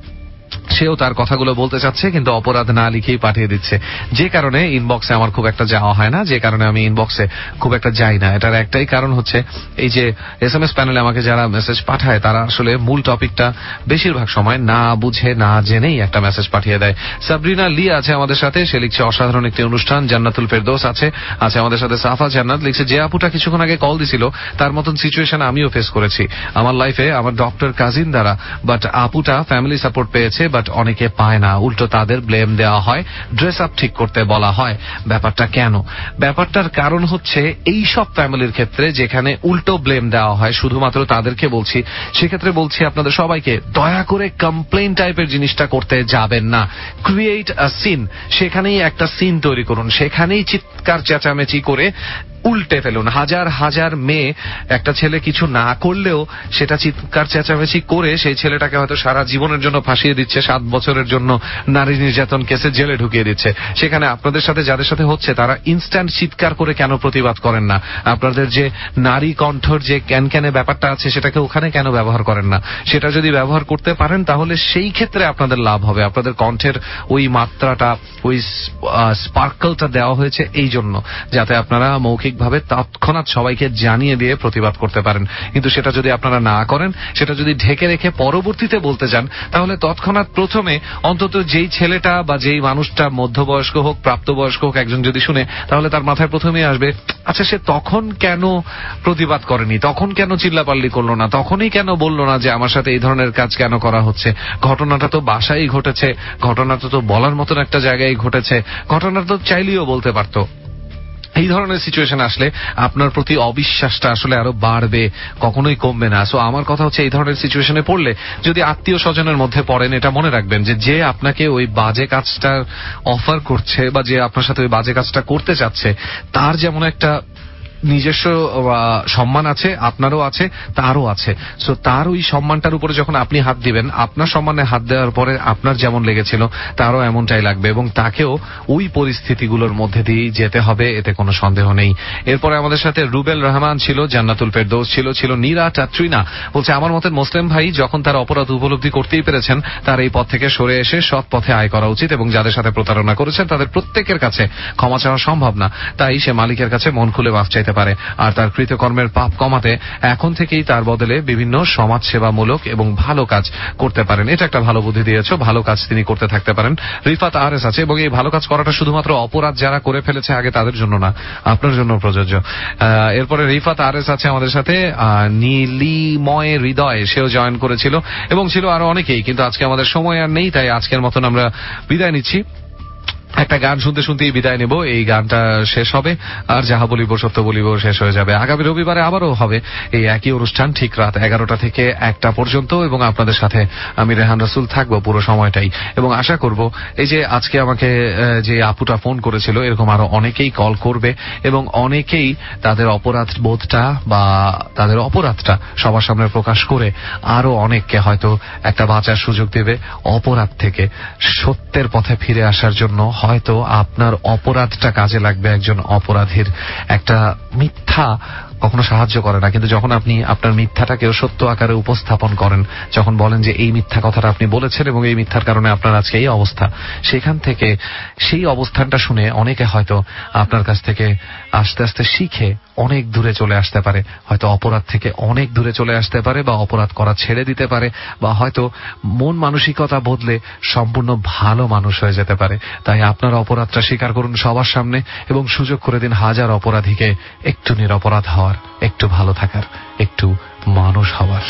সেও তার কথাগুলো বলতে চাচ্ছে কিন্তু অপরাধ না লিখেই পাঠিয়ে দিচ্ছে, যে কারণে ইনবক্সে আমার খুব একটা যাওয়া হয় না, যে কারণে আমি ইনবক্সে খুব একটা যাই না। এটার একটাই কারণ হচ্ছে এই যে এস এম এস প্যানেলে আমাকে যারা মেসেজ পাঠায় তারা আসলে মূল টপিকটা বেশিরভাগ সময় না বুঝে না জেনেই একটা মেসেজ পাঠিয়ে দেয়। সাবরিনা লি আছে আমাদের সাথে, সে লিখছে অসাধারণ একটি অনুষ্ঠান। জান্নাতুল ফেরদৌস আছে আছে আমাদের সাথে। সাফা জান্নাত লিখছে যে আপুটা কিছুক্ষণ আগে কল দিছিল তার মতন সিচুয়েশন আমিও ফেস করেছি আমার লাইফে, আমার ডক্টর কাজিন দ্বারা। বাট আপুটা ফ্যামিলি সাপোর্ট পেয়েছে, বাট অনেকে পায় না, উল্টো তাদের ব্লেম দেওয়া হয়, ড্রেস আপ ঠিক করতে বলা হয়। ব্যাপারটা কেন? ব্যাপারটার কারণ হচ্ছে এই সব ফ্যামিলির ক্ষেত্রে যেখানে উল্টো ব্লেম দেওয়া হয়, শুধুমাত্র তাদেরকে বলছি, সেক্ষেত্রে বলছি আপনাদের সবাইকে দয়া করে কমপ্লেইন টাইপের জিনিসটা করতে যাবেন না। ক্রিয়েট আ সিন, সেখানেই একটা সিন তৈরি করুন, সেখানেই চিৎকার চেঁচামেচি করে উল্টে ফেলুন। হাজার হাজার মেয়ে একটা ছেলে কিছু না করলেও সেটা চিৎকার চেঁচামেচি করে সেই ছেলেটাকে হয়তো সারা জীবনের জন্য ফাঁসিয়ে দিচ্ছে, সাধারণ সাত বছরের জন্য নারী নির্যাতন কেসে জেলে ঢুকিয়ে দিচ্ছে। সেখানে আপনাদের সাথে যাদের সাথে হচ্ছে তারা ইনস্ট্যান্ট চিৎকার করে কেন প্রতিবাদ করেন না? আপনাদের যে নারী কণ্ঠর যে ক্যানক্যানে ব্যাপারটা আছে সেটাকে ওখানে কেন ব্যবহার করেন না? সেটা যদি ব্যবহার করতে পারেন তাহলে সেই ক্ষেত্রে আপনাদের লাভ হবে। আপনাদের কণ্ঠের ওই মাত্রাটা, ওই স্পার্কলটা দেওয়া হয়েছে এই জন্য যাতে আপনারা মৌখিকভাবে তৎক্ষণাৎ সবাইকে জানিয়ে দিয়ে প্রতিবাদ করতে পারেন। কিন্তু সেটা যদি আপনারা না করেন, সেটা যদি ঢেকে রেখে পরবর্তীতে বলতে যান, তাহলে তৎক্ষণাৎ প্রথমে অন্তত যেই ছেলেটা বা যেই মানুষটা মধ্যবয়স্ক হোক, প্রাপ্তবয়স্ক হোক, একজন যদি শুনে তাহলে তার মাথায় প্রথমেই আসবে, আচ্ছা সে তখন কেন প্রতিবাদ করেনি, তখন কেন চিল্লাপাল্লি করলো না, তখনই কেন বললো না যে আমার সাথে এই ধরনের কাজ কেন করা হচ্ছে? ঘটনাটা তো বাসায় ঘটেছে, ঘটনাটা তো বলার মতন একটা জায়গায় ঘটেছে, ঘটনাটা তো চাইলেও বলতে পারতো। এই ধরনের সিচুয়েশন আসলে আপনার প্রতি অবিশ্বাসটা আসলে আরো বাড়বে, কখনোই কমবে না। সো আমার কথা হচ্ছে এই ধরনের সিচুয়েশনে পড়লে যদি আত্মীয় স্বজনের মধ্যে পড়েন, এটা মনে রাখবেন যে যে আপনাকে ওই বাজে কাজটা অফার করছে বা যে আপনার সাথে ওই বাজে কাজটা করতে চাচ্ছে তার যেমন একটা নিজস্ব সম্মান আছে, আপনারও আছে, তারও আছে। সো তার ওই সম্মানটার উপরে যখন আপনি হাত দিবেন, আপনার সম্মানে হাত দেওয়ার পরে আপনার যেমন লেগেছিল তারও এমনটাই লাগবে এবং তাকেও ওই পরিস্থিতিগুলোর মধ্যে দিয়ে যেতে হবে, এতে কোনো সন্দেহ নেই। এরপরে আমাদের সাথে রুবেল রহমান ছিল, জান্নাতুল ফেরদৌস ছিল, ছিল নীরা টাট্রিনা। বলছে আমার মতে মুসলিম ভাই যখন তার অপরাধ উপলব্ধি করতেই পেরেছেন তার এই পথ থেকে সরে এসে সৎ পথে আয় করা উচিত এবং যাদের সাথে প্রতারণা করেছেন তাদের প্রত্যেকের কাছে ক্ষমা চাওয়া সম্ভব না, তাই সে মালিকের কাছে মন খুলে মাফ চাইতে পারে আর তার কৃতকর্মের পাপ কমাতে এখন থেকেই তার বদলে বিভিন্ন সমাজ সেবামূলক এবং ভালো কাজ করতে পারেন। এটা একটা ভালো বুদ্ধি দিয়েছো, ভালো কাজ তিনি করতে থাকতে পারেন। রিফাত আর এস আছে এবং এই ভালো কাজ করাটা শুধুমাত্র অপরাধ যারা করে ফেলেছে আগে তাদের জন্য না, আপনার জন্য প্রযোজ্য। এরপরে রিফাত আর এস আছে আমাদের সাথে, নীলিময় হৃদয় সেও জয়েন করেছিল এবং ছিল আরো অনেকেই, কিন্তু আজকে আমাদের সময় আর নেই, তাই আজকের মতন আমরা বিদায় নিচ্ছি। একটা গান শুনতে শুনতেই বিদায় নেব, এই গানটা শেষ হবে আর যাহা বলিব সত্য বলিব শেষ হয়ে যাবে। আগামী রবিবারে আবারও হবে এই একই অনুষ্ঠান ঠিক রাত এগারোটা থেকে একটা পর্যন্ত এবং আপনাদের সাথে আমি রেহান রাসুল থাকবো পুরো সময়টাই। এবং আশা করব এই যে আজকে আমাকে যে আপুটা ফোন করেছিল এরকম আরো অনেকেই কল করবে এবং অনেকেই তাদের অপরাধ বোধটা বা তাদের অপরাধটা সবার সামনে প্রকাশ করে আরো অনেককে হয়তো একটা বাঁচার সুযোগ দেবে অপরাধ থেকে, সত্যের পথে ফিরে আসার জন্য। হয়তো আপনার অপরাধটা কাজে লাগবে একজন অপরাধীর। একটা মিথ্যা কখনো সাহায্য করে না, কিন্তু যখন আপনি আপনার মিথ্যাটাকেও সত্য আকারে উপস্থাপন করেন, যখন বলেন যে এই মিথ্যা কথাটা আপনি বলেছেন এবং এই মিথ্যার কারণে আপনার আজকে এই অবস্থা, সেখান থেকে সেই অবস্থানটা শুনে অনেকে হয়তো আপনার কাছ থেকে আস্তে আস্তে শিখে অনেক দূরে চলে আসতে পারে, হয়তো অপরাধ থেকে অনেক দূরে চলে আসতে পারে বা অপরাধ করা ছেড়ে দিতে পারে বা হয়তো মন মানসিকতা বদলে সম্পূর্ণ ভালো মানুষ হয়ে যেতে পারে। তাই আপনার অপরাধটা স্বীকার করুন সবার সামনে এবং সুযোগ করে দিন হাজার অপরাধীকে একটু নিরপরাধ হওয়ার, একটু ভালো থাকার, একটু মানুষ হওয়ার।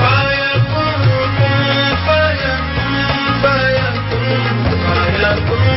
Fire, fire, fire, fire, fire, fire.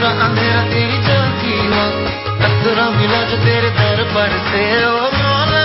पूरा अंधेरा तेरी चलती हो, तकदीरा मिला जो तेरे दर पर से ओ मौला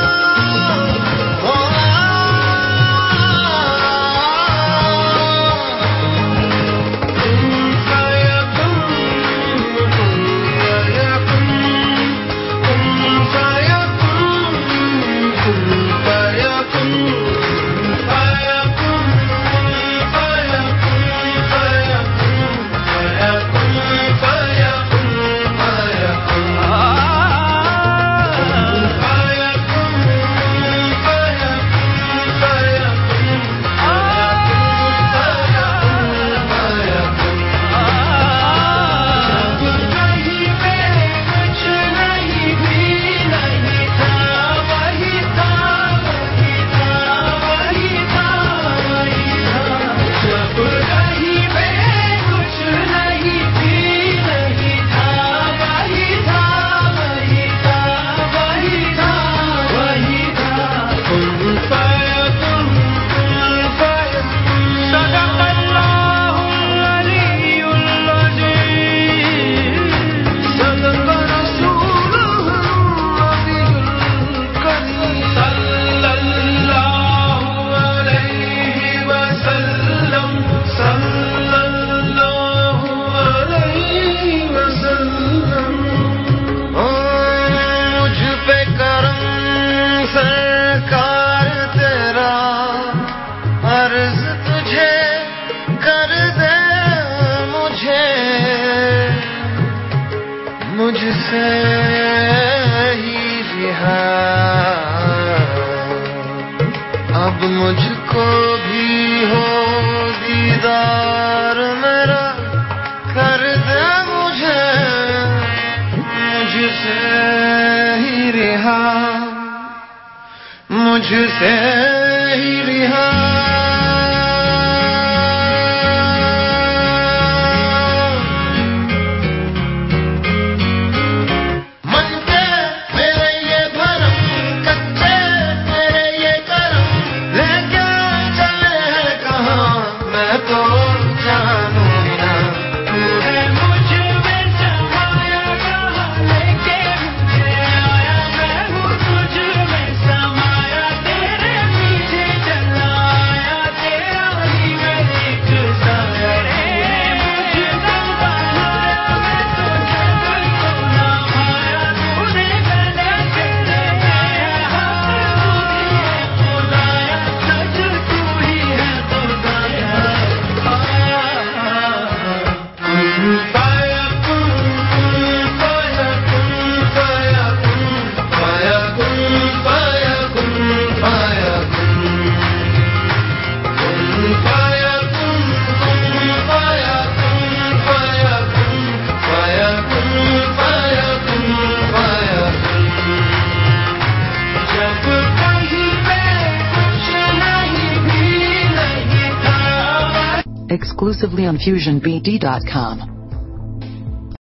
मुझसे ही रिहा, अब मुझको भी हो दीदार मेरा, कर दे मुझे मुझसे ही रिहा, मुझसे ही रिहा। Exclusively on Fusion B D dot com.